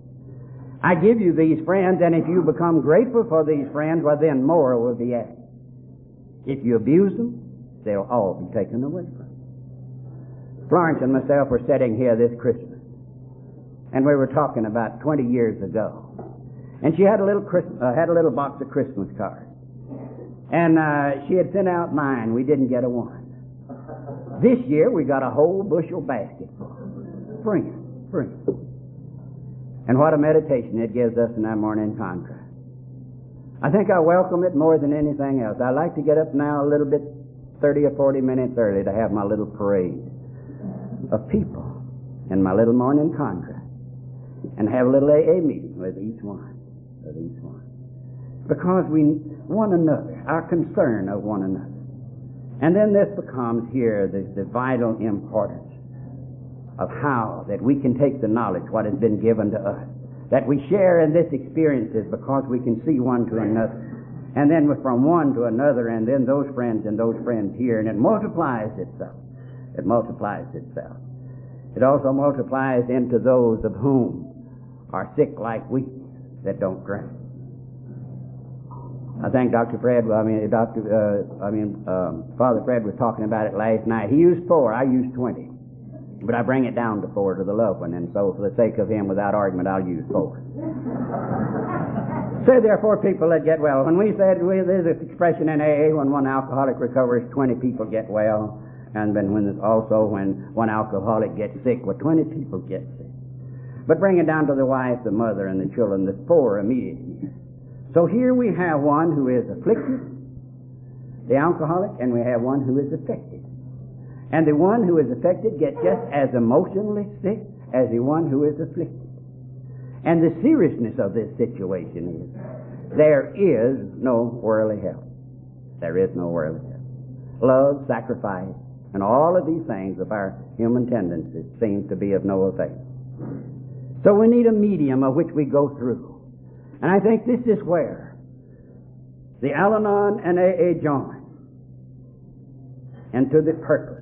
I give you these friends, and if you become grateful for these friends, well, then more will be added. If you abuse them, they'll all be taken away from you. Florence and myself were sitting here this Christmas, and we were talking about twenty years ago. And she had a little Christmas, uh, had a little box of Christmas cards. And uh, she had sent out mine. We didn't get a one. This year we got a whole bushel basket full. Bring it. Bring it. And what a meditation it gives us in our morning contrast. I think I welcome it more than anything else. I like to get up now a little bit, thirty or forty minutes early, to have my little parade of people in my little morning contrast, and have a little A A meeting with each one, with each one. Because we, one another, our concern of one another. And then this becomes here the, the vital importance of how that we can take the knowledge, what has been given to us, that we share in this experiences because we can see one to another, and then from one to another, and then those friends and those friends here, and it multiplies itself. It multiplies itself. It also multiplies into those of whom are sick like we that don't drink. I think Doctor Fred, I mean, Doctor, uh, I mean, um, Father Fred was talking about it last night. He used four, I used twenty. But I bring it down to four to the loved one, and so for the sake of him, without argument, I'll use four. So there are four people that get well. When we said, we, there's this expression in A A, when one alcoholic recovers, twenty people get well. And then when also when one alcoholic gets sick, well, twenty people get sick. But bring it down to the wife, the mother, and the children, the four immediately. So here we have one who is afflicted, the alcoholic, and we have one who is affected. And the one who is affected gets just as emotionally sick as the one who is afflicted. And the seriousness of this situation is, there is no worldly help. There is no worldly help. Love, sacrifice, and all of these things of our human tendencies seem to be of no avail. So we need a medium of which we go through. And I think this is where the Al-Anon and A A join into the purpose.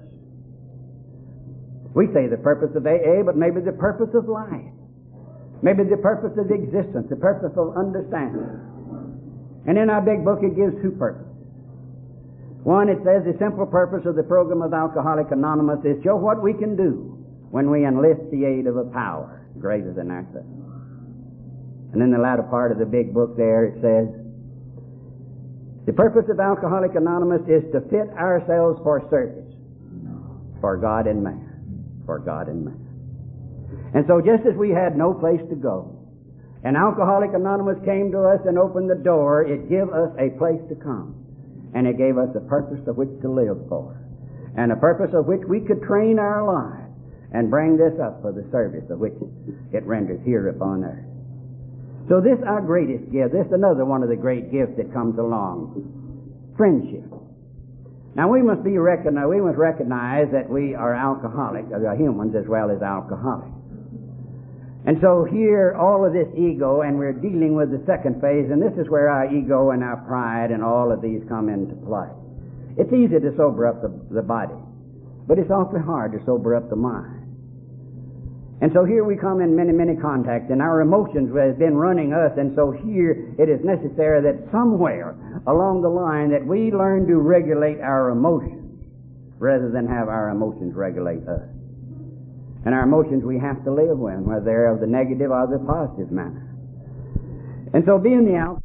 We say the purpose of A A, but maybe the purpose of life. Maybe the purpose of existence, the purpose of understanding. And in our big book it gives two purposes. One, it says the simple purpose of the program of Alcoholics Anonymous is show what we can do when we enlist the aid of a power greater than ourselves. And in the latter part of the big book there it says, the purpose of Alcoholics Anonymous is to fit ourselves for service, for God and man. For God and man. And so just as we had no place to go, and Alcoholics Anonymous came to us and opened the door, it gave us a place to come. And it gave us a purpose of which to live for. And a purpose of which we could train our lives and bring this up for the service of which it renders here upon earth. So this our greatest gift. This is another one of the great gifts that comes along. Friendship. Now we must be recognize, we must recognize that we are alcoholics, uh, humans as well as alcoholics. And so here, all of this ego, and we're dealing with the second phase, and this is where our ego and our pride and all of these come into play. It's easy to sober up the, the body, but it's awfully hard to sober up the mind. And so here we come in many, many contacts, and our emotions have been running us, and so here it is necessary that somewhere along the line that we learn to regulate our emotions rather than have our emotions regulate us. And our emotions we have to live with, whether they're of the negative or the positive manner. And so being the al-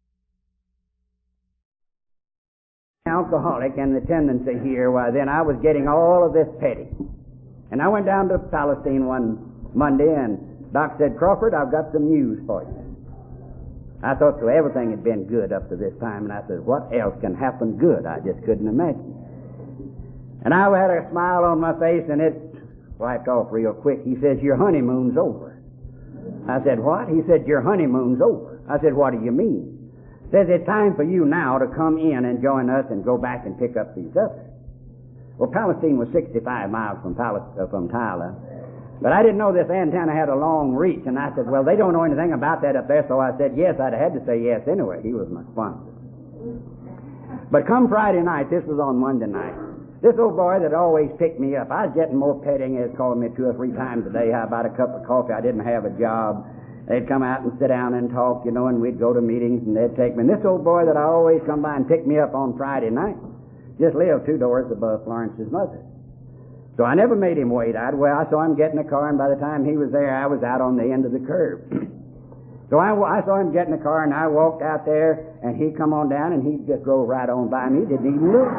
alcoholic and the tendency here, why then I was getting all of this petty. And I went down to Palestine one Monday, and Doc said, "Crawford, I've got some news for you." I thought so everything had been good up to this time, and I said, what else can happen good? I just couldn't imagine. And I had a smile on my face, and it wiped off real quick. He says, "Your honeymoon's over." I said, "What?" He said, "Your honeymoon's over." I said, "What do you mean?" He says, "It's time for you now to come in and join us and go back and pick up these others." Well, Palestine was sixty-five miles from Palestine, uh, from Tyler. But I didn't know this antenna had a long reach, and I said, "Well, they don't know anything about that up there," so I said yes. I'd have had to say yes anyway. He was my sponsor. But come Friday night, this was on Monday night, this old boy that always picked me up, I was getting more petting. He was calling me two or three times a day. How about a cup of coffee? I didn't have a job. They'd come out and sit down and talk, you know, and we'd go to meetings, and they'd take me. And this old boy that I always come by and pick me up on Friday night just lived two doors above Florence's mother. So I never made him wait. I'd, well, I saw him get in the car, and by the time he was there, I was out on the end of the curb. So I, I saw him get in the car, and I walked out there, and he come on down, and he just drove right on by me. Didn't even look.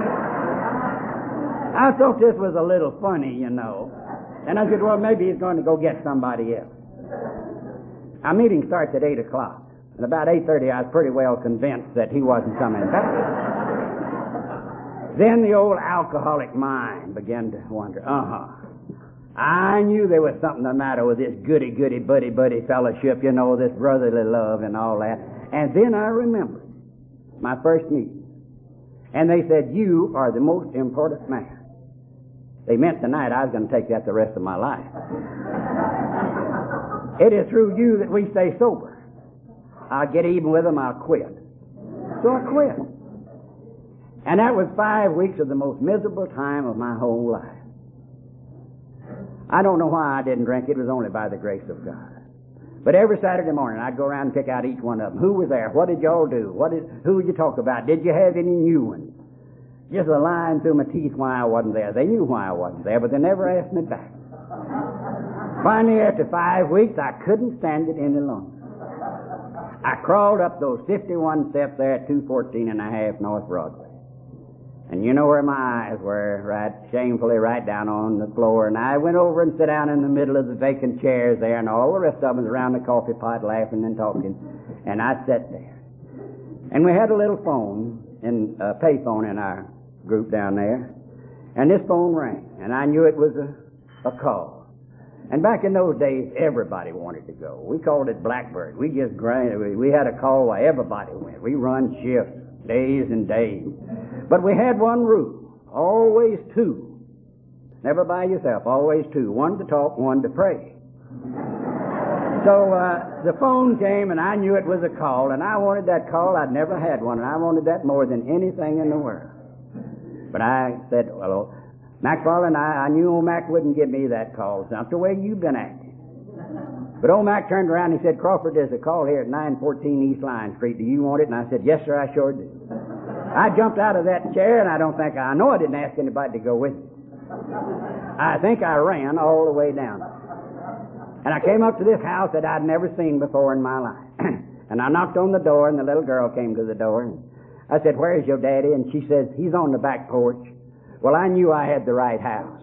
I thought this was a little funny, you know. And I said, well, maybe he's going to go get somebody else. Our meeting starts at eight o'clock. And about eight thirty, I was pretty well convinced that he wasn't coming back. Then the old alcoholic mind began to wonder, uh-huh. I knew there was something the matter with this goody-goody, buddy-buddy fellowship, you know, this brotherly love and all that. And then I remembered my first meeting. And they said, you are the most important man. They meant tonight I was going to take that the rest of my life. It is through you that we stay sober. I'll get even with them, I'll quit. So I quit. And that was five weeks of the most miserable time of my whole life. I don't know why I didn't drink. It was only by the grace of God. But every Saturday morning I'd go around and pick out each one of them. Who was there? What did y'all do? What did, who did you talk about? Did you have any new ones? Just a line through my teeth why I wasn't there. They knew why I wasn't there, but they never asked me back. Finally, after five weeks, I couldn't stand it any longer. I crawled up those fifty-one steps there at two fourteen and a half North Broadway. And you know where my eyes were, right shamefully right down on the floor. And I went over and sat down in the middle of the vacant chairs there, and all the rest of them was around the coffee pot laughing and talking. And I sat there. And we had a little phone, in a pay phone in our group down there. And this phone rang, and I knew it was a, a call. And back in those days, everybody wanted to go. We called it Blackbird. We just grinded. We had a call where everybody went. We run shifts, days and days. But we had one rule, always two. Never by yourself, always two. One to talk, one to pray. So uh, the phone came, and I knew it was a call, and I wanted that call. I'd never had one, and I wanted that more than anything in the world. But I said, well, McFarland, I, I knew old Mac wouldn't give me that call. It's not the way you've been acting. But old Mac turned around and he said, Crawford, there's a call here at nine fourteen East Line Street. Do you want it? And I said, yes, sir, I sure do. I jumped out of that chair, and I don't think, I know I didn't ask anybody to go with me. I think I ran all the way down. And I came up to this house that I'd never seen before in my life. And I knocked on the door, and the little girl came to the door. And I said, where is your daddy? And she says, he's on the back porch. Well, I knew I had the right house.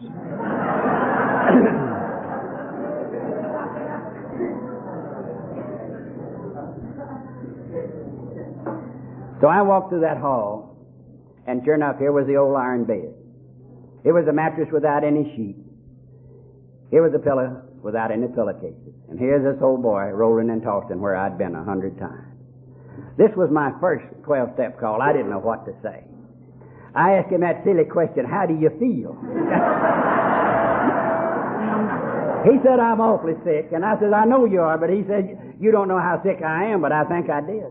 So I walked through that hall, and sure enough, here was the old iron bed. It was a mattress without any sheet. Here was a pillow without any pillowcases. And here's this old boy rolling and tossing where I'd been a hundred times. This was my first twelve-step call. I didn't know what to say. I asked him that silly question, how do you feel? He said, I'm awfully sick. And I said, I know you are, but he said, you don't know how sick I am, but I think I did.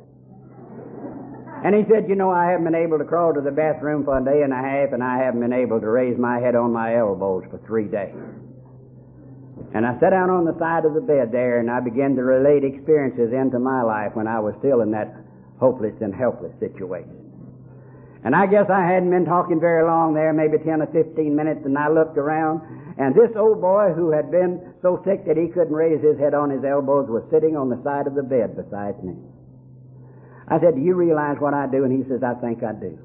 And he said, you know, I haven't been able to crawl to the bathroom for a day and a half, and I haven't been able to raise my head on my elbows for three days. And I sat down on the side of the bed there, and I began to relate experiences into my life when I was still in that hopeless and helpless situation. And I guess I hadn't been talking very long there, maybe ten or fifteen minutes, and I looked around, and this old boy who had been so sick that he couldn't raise his head on his elbows was sitting on the side of the bed beside me. I said, do you realize what I do? And he says, I think I do.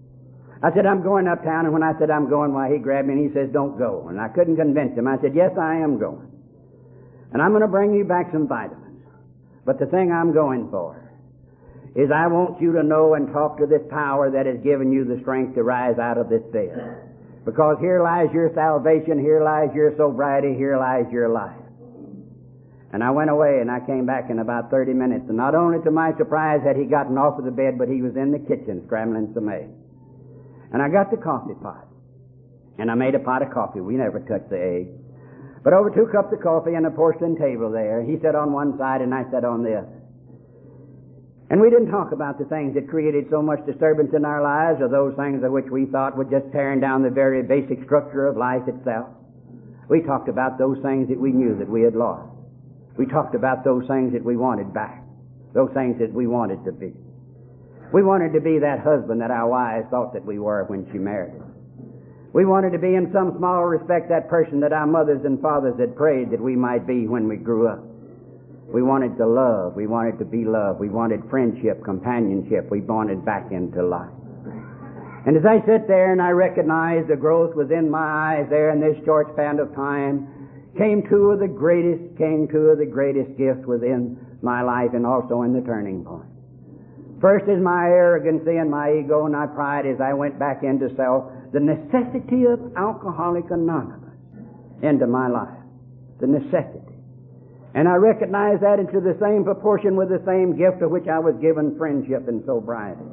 I said, I'm going uptown, and when I said I'm going, why, he grabbed me and he says, don't go. And I couldn't convince him. I said, yes, I am going. And I'm going to bring you back some vitamins. But the thing I'm going for is I want you to know and talk to this power that has given you the strength to rise out of this bed. Because here lies your salvation, here lies your sobriety, here lies your life. And I went away, and I came back in about thirty minutes. And not only to my surprise had he gotten off of the bed, but he was in the kitchen scrambling some eggs. And I got the coffee pot. And I made a pot of coffee. We never touched the eggs. But over two cups of coffee and a porcelain table there. He sat on one side, and I sat on the other. And we didn't talk about the things that created so much disturbance in our lives, or those things of which we thought were just tearing down the very basic structure of life itself. We talked about those things that we knew that we had lost. We talked about those things that we wanted back, those things that we wanted to be. We wanted to be that husband that our wives thought that we were when she married us. We wanted to be, in some small respect, that person that our mothers and fathers had prayed that we might be when we grew up. We wanted to love. We wanted to be loved. We wanted friendship, companionship. We wanted back into life. And as I sit there and I recognized the growth was in my eyes there in this short span of time, came two of the greatest, came two of the greatest gifts within my life and also in the turning point. First is my arrogancy and my ego and my pride as I went back into self, the necessity of Alcoholics Anonymous into my life. The necessity. And I recognized that into the same proportion with the same gift of which I was given friendship and sobriety.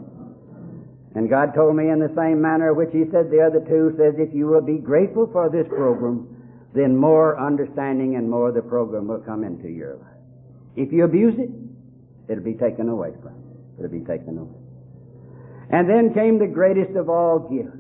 And God told me in the same manner which He said the other two, says, if you will be grateful for this program, then more understanding and more of the program will come into your life. If you abuse it, it'll be taken away from you. It'll be taken away. And then came the greatest of all gifts.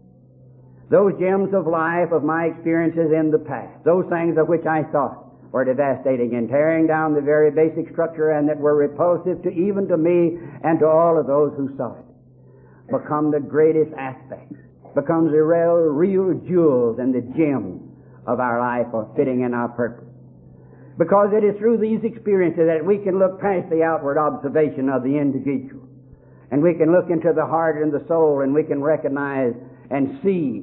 Those gems of life of my experiences in the past. Those things of which I thought were devastating and tearing down the very basic structure and that were repulsive to even to me and to all of those who saw it. Become the greatest aspects. Becomes the real, real jewels and the gems of our life are fitting in our purpose. Because it is through these experiences that we can look past the outward observation of the individual. And we can look into the heart and the soul, and we can recognize and see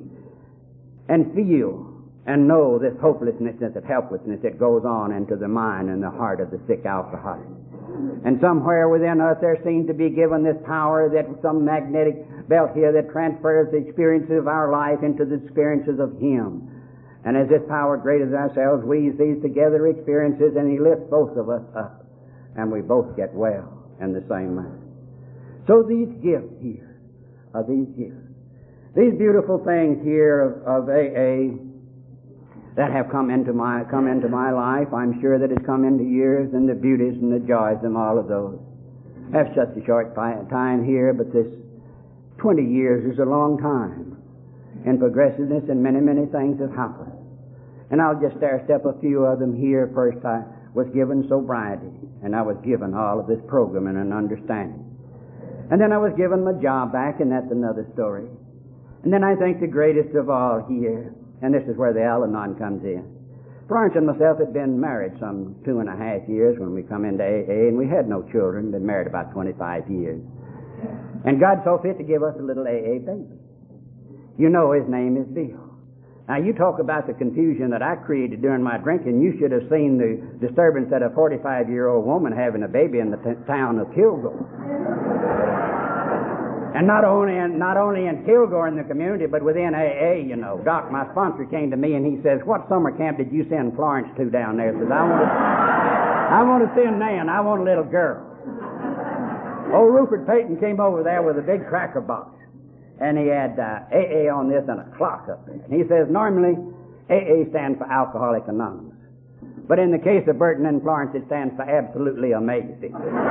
and feel and know this hopelessness and this helplessness that goes on into the mind and the heart of the sick alcoholic. And somewhere within us there seems to be given this power, that some magnetic belt here that transfers the experiences of our life into the experiences of Him. And as this power greater than ourselves weaves these together experiences, and He lifts both of us up, and we both get well in the same manner. So these gifts here are these gifts. These beautiful things here of, of A A that have come into my come into my life, I'm sure that has come into yours, and the beauties and the joys and all of those. I have such a short time here, but this twenty years is a long time in progressiveness, and many, many things have happened. And I'll just stair step a few of them here. First, I was given sobriety, and I was given all of this program and an understanding. And then I was given my job back, and that's another story. And then I think the greatest of all here, and this is where the Al-Anon comes in. Florence and myself had been married some two and a half years when we come into A A, and we had no children, been married about twenty-five years. And God saw fit to give us a little A A baby. You know his name is Bill. Now, you talk about the confusion that I created during my drinking. You should have seen the disturbance that a forty-five-year-old woman having a baby in the t- town of Kilgore. And not only in, not only in Kilgore in the community, but within A A, you know. Doc, my sponsor, came to me and he says, what summer camp did you send Florence to down there? He says, I want to, I want to send Nan. I want a little girl. Old Rupert Payton came over there with a big cracker box. And he had uh, A A on this and a clock up there. And he says, normally, A A stands for Alcoholics Anonymous. But in the case of Burton and Florence, it stands for absolutely amazing.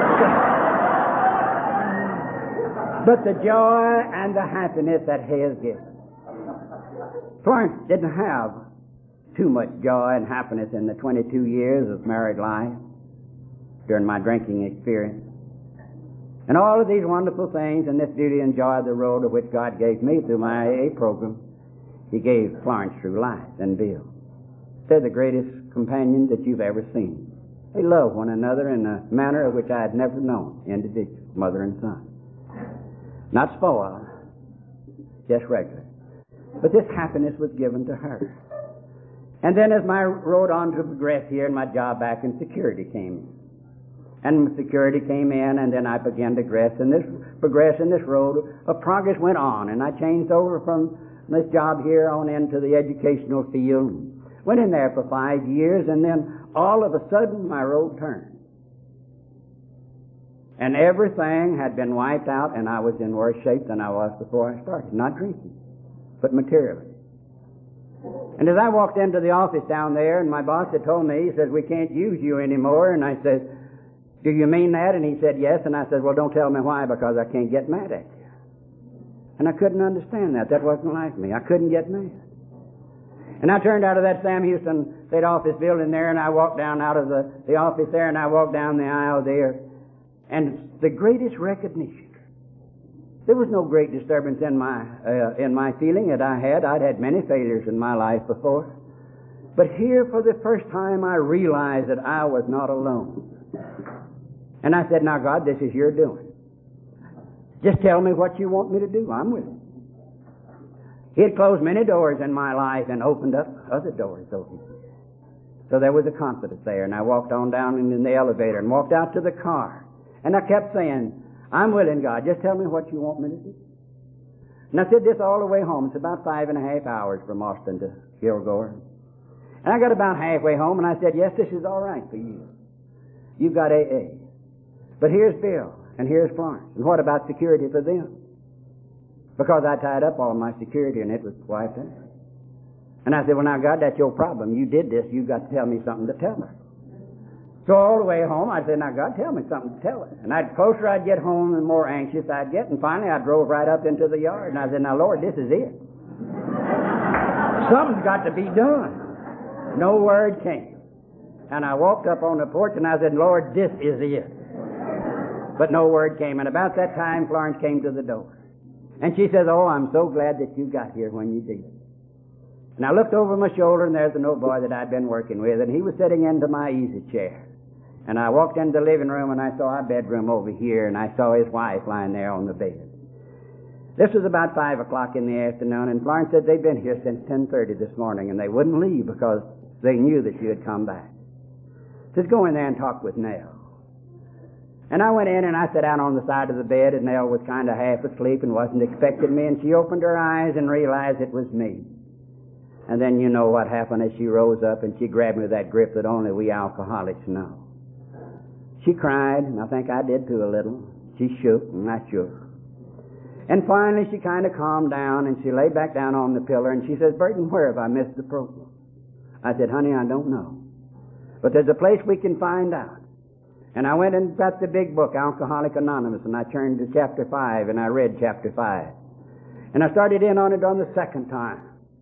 But the joy and the happiness that He has given. Florence didn't have too much joy and happiness in the twenty-two years of married life during my drinking experience. And all of these wonderful things and this beauty and joy of the road of which God gave me through my A A program, He gave Florence through life and Bill. They're the greatest companions that you've ever seen. They love one another in a manner of which I had never known, individual, mother and son. Not spoiled, just regular. But this happiness was given to her. And then as my road on to progress here and my job back in security came in. And security came in, and then I began to progress, and this progress in this road of progress went on, and I changed over from this job here on into the educational field. Went in there for five years, and then all of a sudden my road turned. And everything had been wiped out, and I was in worse shape than I was before I started. Not drinking, but materially. And as I walked into the office down there, and my boss had told me, he says, we can't use you anymore. And I said, do you mean that? And he said, yes. And I said, well, don't tell me why, because I can't get mad at you. And I couldn't understand that. That wasn't like me. I couldn't get mad. And I turned out of that Sam Houston State Office building there, and I walked down out of the, the office there, and I walked down the aisle there. And the greatest recognition. There was no great disturbance in my uh, in my feeling that I had. I'd had many failures in my life before. But here, for the first time, I realized that I was not alone. And I said, now, God, this is your doing. Just tell me what you want me to do. I'm willing. He had closed many doors in my life and opened up other doors over here. So there was a confidence there. And I walked on down in the elevator and walked out to the car. And I kept saying, I'm willing, God. Just tell me what you want me to do. And I said this all the way home. It's about five and a half hours from Austin to Kilgore. And I got about halfway home, and I said, yes, this is all right for you. You've got A A. But here's Bill, and here's Florence. And what about security for them? Because I tied up all my security, and it was wiped out. And I said, well, now, God, that's your problem. You did this. You've got to tell me something to tell her. So all the way home, I said, now, God, tell me something to tell her. And the closer I'd get home, the more anxious I'd get. And finally, I drove right up into the yard. And I said, now, Lord, this is it. Something's got to be done. No word came. And I walked up on the porch, and I said, Lord, this is it. But no word came. And about that time, Florence came to the door. And she says, oh, I'm so glad that you got here when you did. And I looked over my shoulder, and there's an old boy that I'd been working with, and he was sitting into my easy chair. And I walked into the living room, and I saw our bedroom over here, and I saw his wife lying there on the bed. This was about five o'clock in the afternoon, and Florence said they'd been here since ten thirty this morning, and they wouldn't leave because they knew that you had come back. Says, go in there and talk with Nell. And I went in, and I sat down on the side of the bed, and Nell was kind of half asleep and wasn't expecting me, and she opened her eyes and realized it was me. And then you know what happened as she rose up, and she grabbed me with that grip that only we alcoholics know. She cried, and I think I did too a little. She shook, and I shook. And finally she kind of calmed down, and she lay back down on the pillow, and she says, Burton, where have I missed the program? I said, honey, I don't know. But there's a place we can find out. And I went and got the big book, Alcoholic Anonymous, and I turned to chapter five, and I read chapter five. And I started in on it on the second time.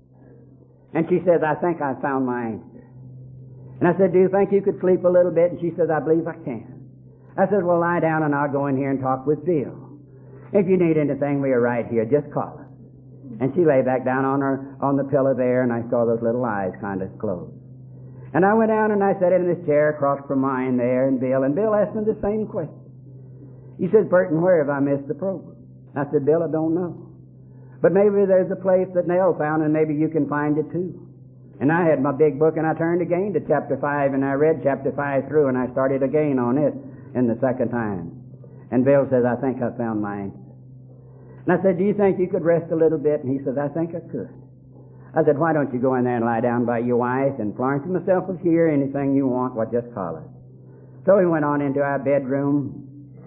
And she says, I think I found my answer. And I said, do you think you could sleep a little bit? And she says, I believe I can. I said, well, lie down and I'll go in here and talk with Bill. If you need anything, we are right here. Just call us. And she lay back down on her on the pillow there, and I saw those little eyes kind of close. And I went down and I sat in this chair across from mine there, and Bill, and Bill asked me the same question. He says, Burton, where have I missed the program? I said, Bill, I don't know. But maybe there's a place that Nell found, and maybe you can find it too. And I had my big book, and I turned again to chapter five, and I read chapter five through, and I started again on it in the second time. And Bill says, I think I found my answer. And I said, do you think you could rest a little bit? And he says, I think I could. I said, why don't you go in there and lie down by your wife, and Florence and myself will hear anything you want, well, just call us. So we went on into our bedroom,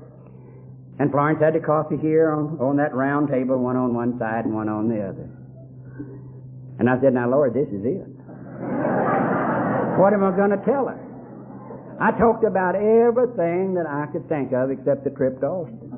and Florence had the coffee here on, on that round table, one on one side and one on the other. And I said, now, Lord, this is it. What am I going to tell her? I talked about everything that I could think of except the trip to Austin.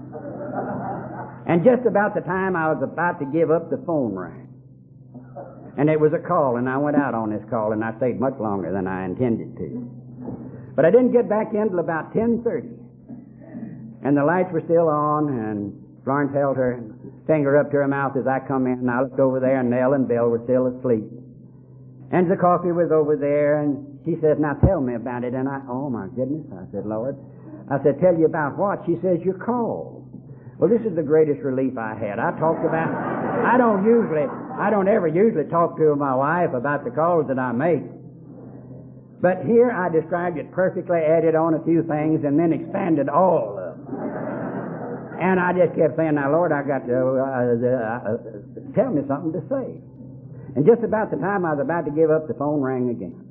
And just about the time I was about to give up, the phone rang. And it was a call, and I went out on this call, and I stayed much longer than I intended to. But I didn't get back in till about ten thirty. And the lights were still on, and Florence held her finger up to her mouth as I come in, and I looked over there, and Nell and Bill were still asleep. And the coffee was over there, and she says, now tell me about it. And I, oh my goodness, I said, Lord. I said, tell you about what? She says, your call. Well, this is the greatest relief I had. I talked about, I don't usually, I don't ever usually talk to my wife about the calls that I make. But here I described it perfectly, added on a few things, and then expanded all of them. And I just kept saying, now, Lord, I got to, uh, uh, tell me something to say. And just about the time I was about to give up, the phone rang again.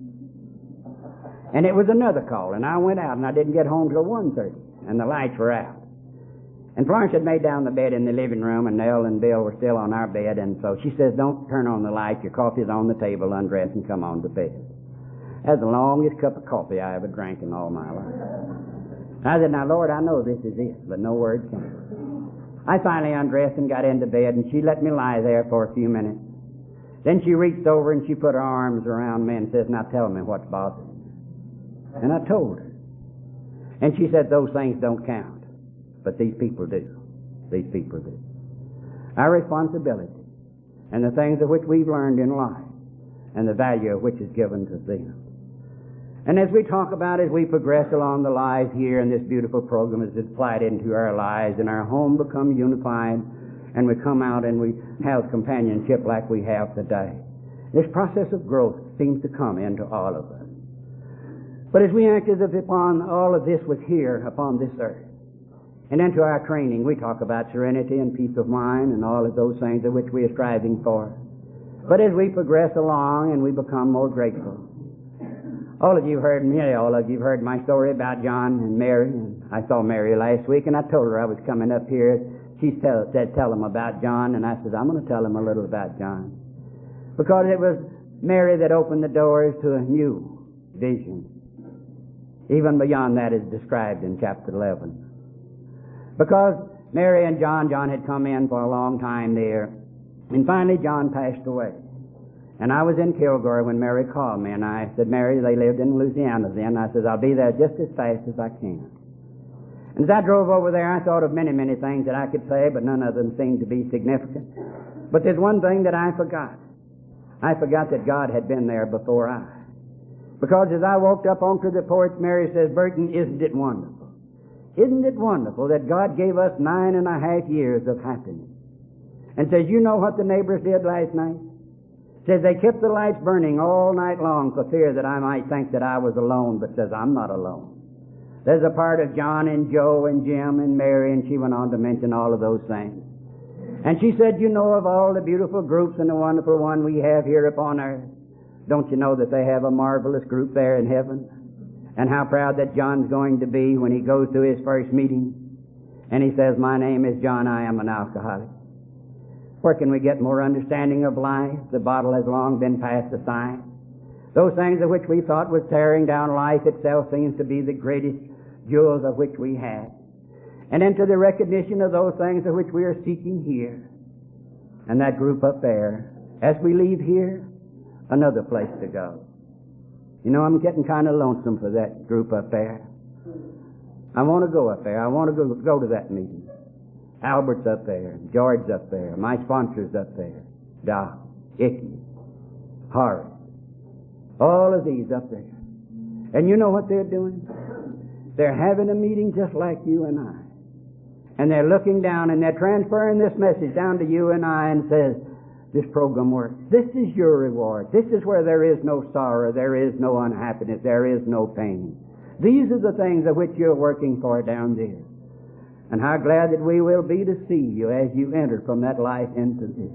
And it was another call, and I went out, and I didn't get home till one thirty, and the lights were out. And Florence had made down the bed in the living room, and Nell and Bill were still on our bed, and so she says, don't turn on the light, your coffee's on the table, undress and come on to bed. That's the longest cup of coffee I ever drank in all my life. I said, now, Lord, I know this is it, but no word came. I finally undressed and got into bed, and she let me lie there for a few minutes. Then she reached over and she put her arms around me and says, now tell me what's bothering you. And I told her. And she said, those things don't count. But these people do. These people do. Our responsibility and the things of which we've learned in life and the value of which is given to them. And as we talk about, as we progress along the lives here in this beautiful program as it's applied into our lives and our home become unified and we come out and we have companionship like we have today, this process of growth seems to come into all of us. But as we act as if upon all of this was here upon this earth, and into our training, we talk about serenity and peace of mind and all of those things of which we are striving for. But as we progress along and we become more grateful, all of you heard me, all of you heard my story about John and Mary. And I saw Mary last week, and I told her I was coming up here. She tell, said, tell them about John, and I said, I'm going to tell them a little about John. Because it was Mary that opened the doors to a new vision. Even beyond that is described in chapter eleven. Because Mary and John, John had come in for a long time there. And finally John passed away. And I was in Kilgore when Mary called me, and I said, Mary, they lived in Louisiana then. I said, I'll be there just as fast as I can. And as I drove over there, I thought of many, many things that I could say, but none of them seemed to be significant. But there's one thing that I forgot. I forgot that God had been there before I. Because as I walked up onto the porch, Mary says, Burton, isn't it wonderful? Isn't it wonderful that God gave us nine and a half years of happiness? And says, you know what the neighbors did last night? Says they kept the lights burning all night long for fear that I might think that I was alone, but says, I'm not alone. There's a part of John and Joe and Jim and Mary, and she went on to mention all of those things. And she said, you know of all the beautiful groups and the wonderful one we have here upon earth. Don't you know that they have a marvelous group there in heaven? And how proud that John's going to be when he goes to his first meeting. And he says, my name is John, I am an alcoholic. Where can we get more understanding of life? The bottle has long been passed aside. Those things of which we thought was tearing down life itself seems to be the greatest jewels of which we have. And into the recognition of those things of which we are seeking here. And that group up there, as we leave here, another place to go. You know, I'm getting kind of lonesome for that group up there. I want to go up there. I want to go, go to that meeting. Albert's up there. George's up there. My sponsor's up there. Doc, Icky, Horace. All of these up there. And you know what they're doing? They're having a meeting just like you and I. And they're looking down and they're transferring this message down to you and I and says, this program works. This is your reward. This is where there is no sorrow, there is no unhappiness, there is no pain. These are the things of which you're working for down there. And how glad that we will be to see you as you enter from that life into this.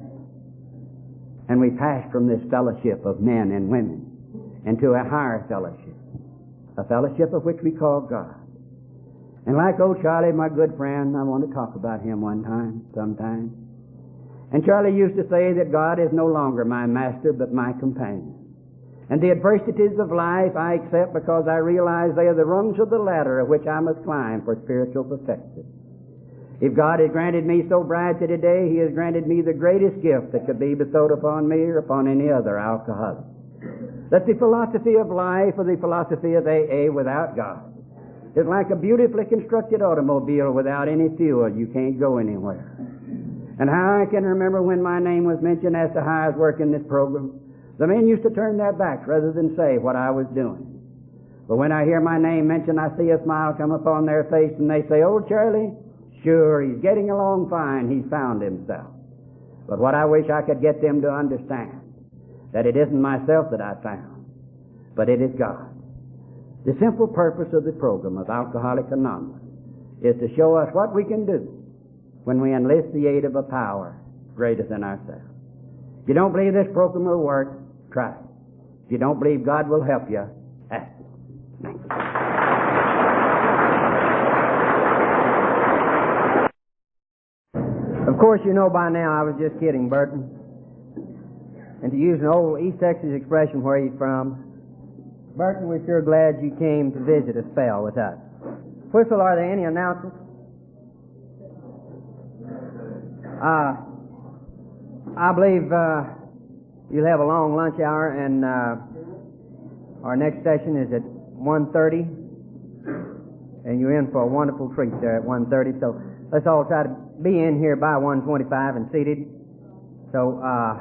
And we pass from this fellowship of men and women into a higher fellowship, a fellowship of which we call God. And like old Charlie, my good friend, I want to talk about him one time, sometime. And Charlie used to say that God is no longer my master, but my companion. And the adversities of life I accept because I realize they are the rungs of the ladder of which I must climb for spiritual perfection. If God has granted me so bright that today He has granted me the greatest gift that could be bestowed upon me or upon any other alcoholic. That the philosophy of life or the philosophy of A A without God is like a beautifully constructed automobile without any fuel. You can't go anywhere. And how I can remember when my name was mentioned as to how I was working this program, the men used to turn their backs rather than say what I was doing. But when I hear my name mentioned, I see a smile come upon their face and they say, "Oh, Charlie, sure, he's getting along fine. He's found himself." But what I wish I could get them to understand, that it isn't myself that I found, but it is God. The simple purpose of the program of Alcoholics Anonymous is to show us what we can do when we enlist the aid of a power greater than ourselves. If you don't believe this program will work, try it. If you don't believe God will help you, ask Him. Thank you. Of course, you know by now I was just kidding, Burton. And to use an old East Texas expression, where are you from? Burton, we're sure glad you came to visit a spell with us. Whistle, are there any announcements? Uh, I believe uh, you'll have a long lunch hour, and uh, our next session is at one thirty, and you're in for a wonderful treat there at one thirty, so let's all try to be in here by one twenty-five and seated. So, uh,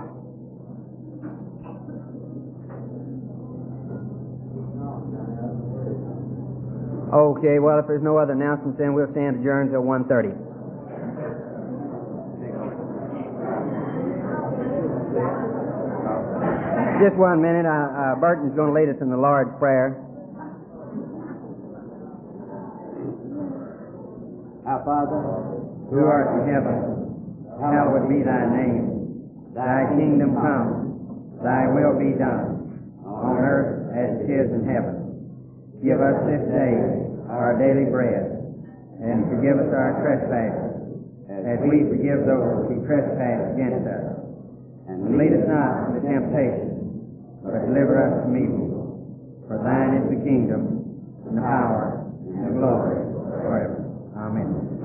okay, well, if there's no other announcements, then we'll stand adjourned till one thirty. Just one minute. Uh, uh, Burton's going to lead us in the Lord's Prayer. Our Father, who art in heaven, hallowed be thy name. Thy kingdom come, thy will be done, on earth as it is in heaven. Give us this day our daily bread, and forgive us our trespasses, as we forgive those who trespass against us. And lead us not into temptation, but deliver us from evil. For thine is the kingdom, and the power, and the glory forever. Amen.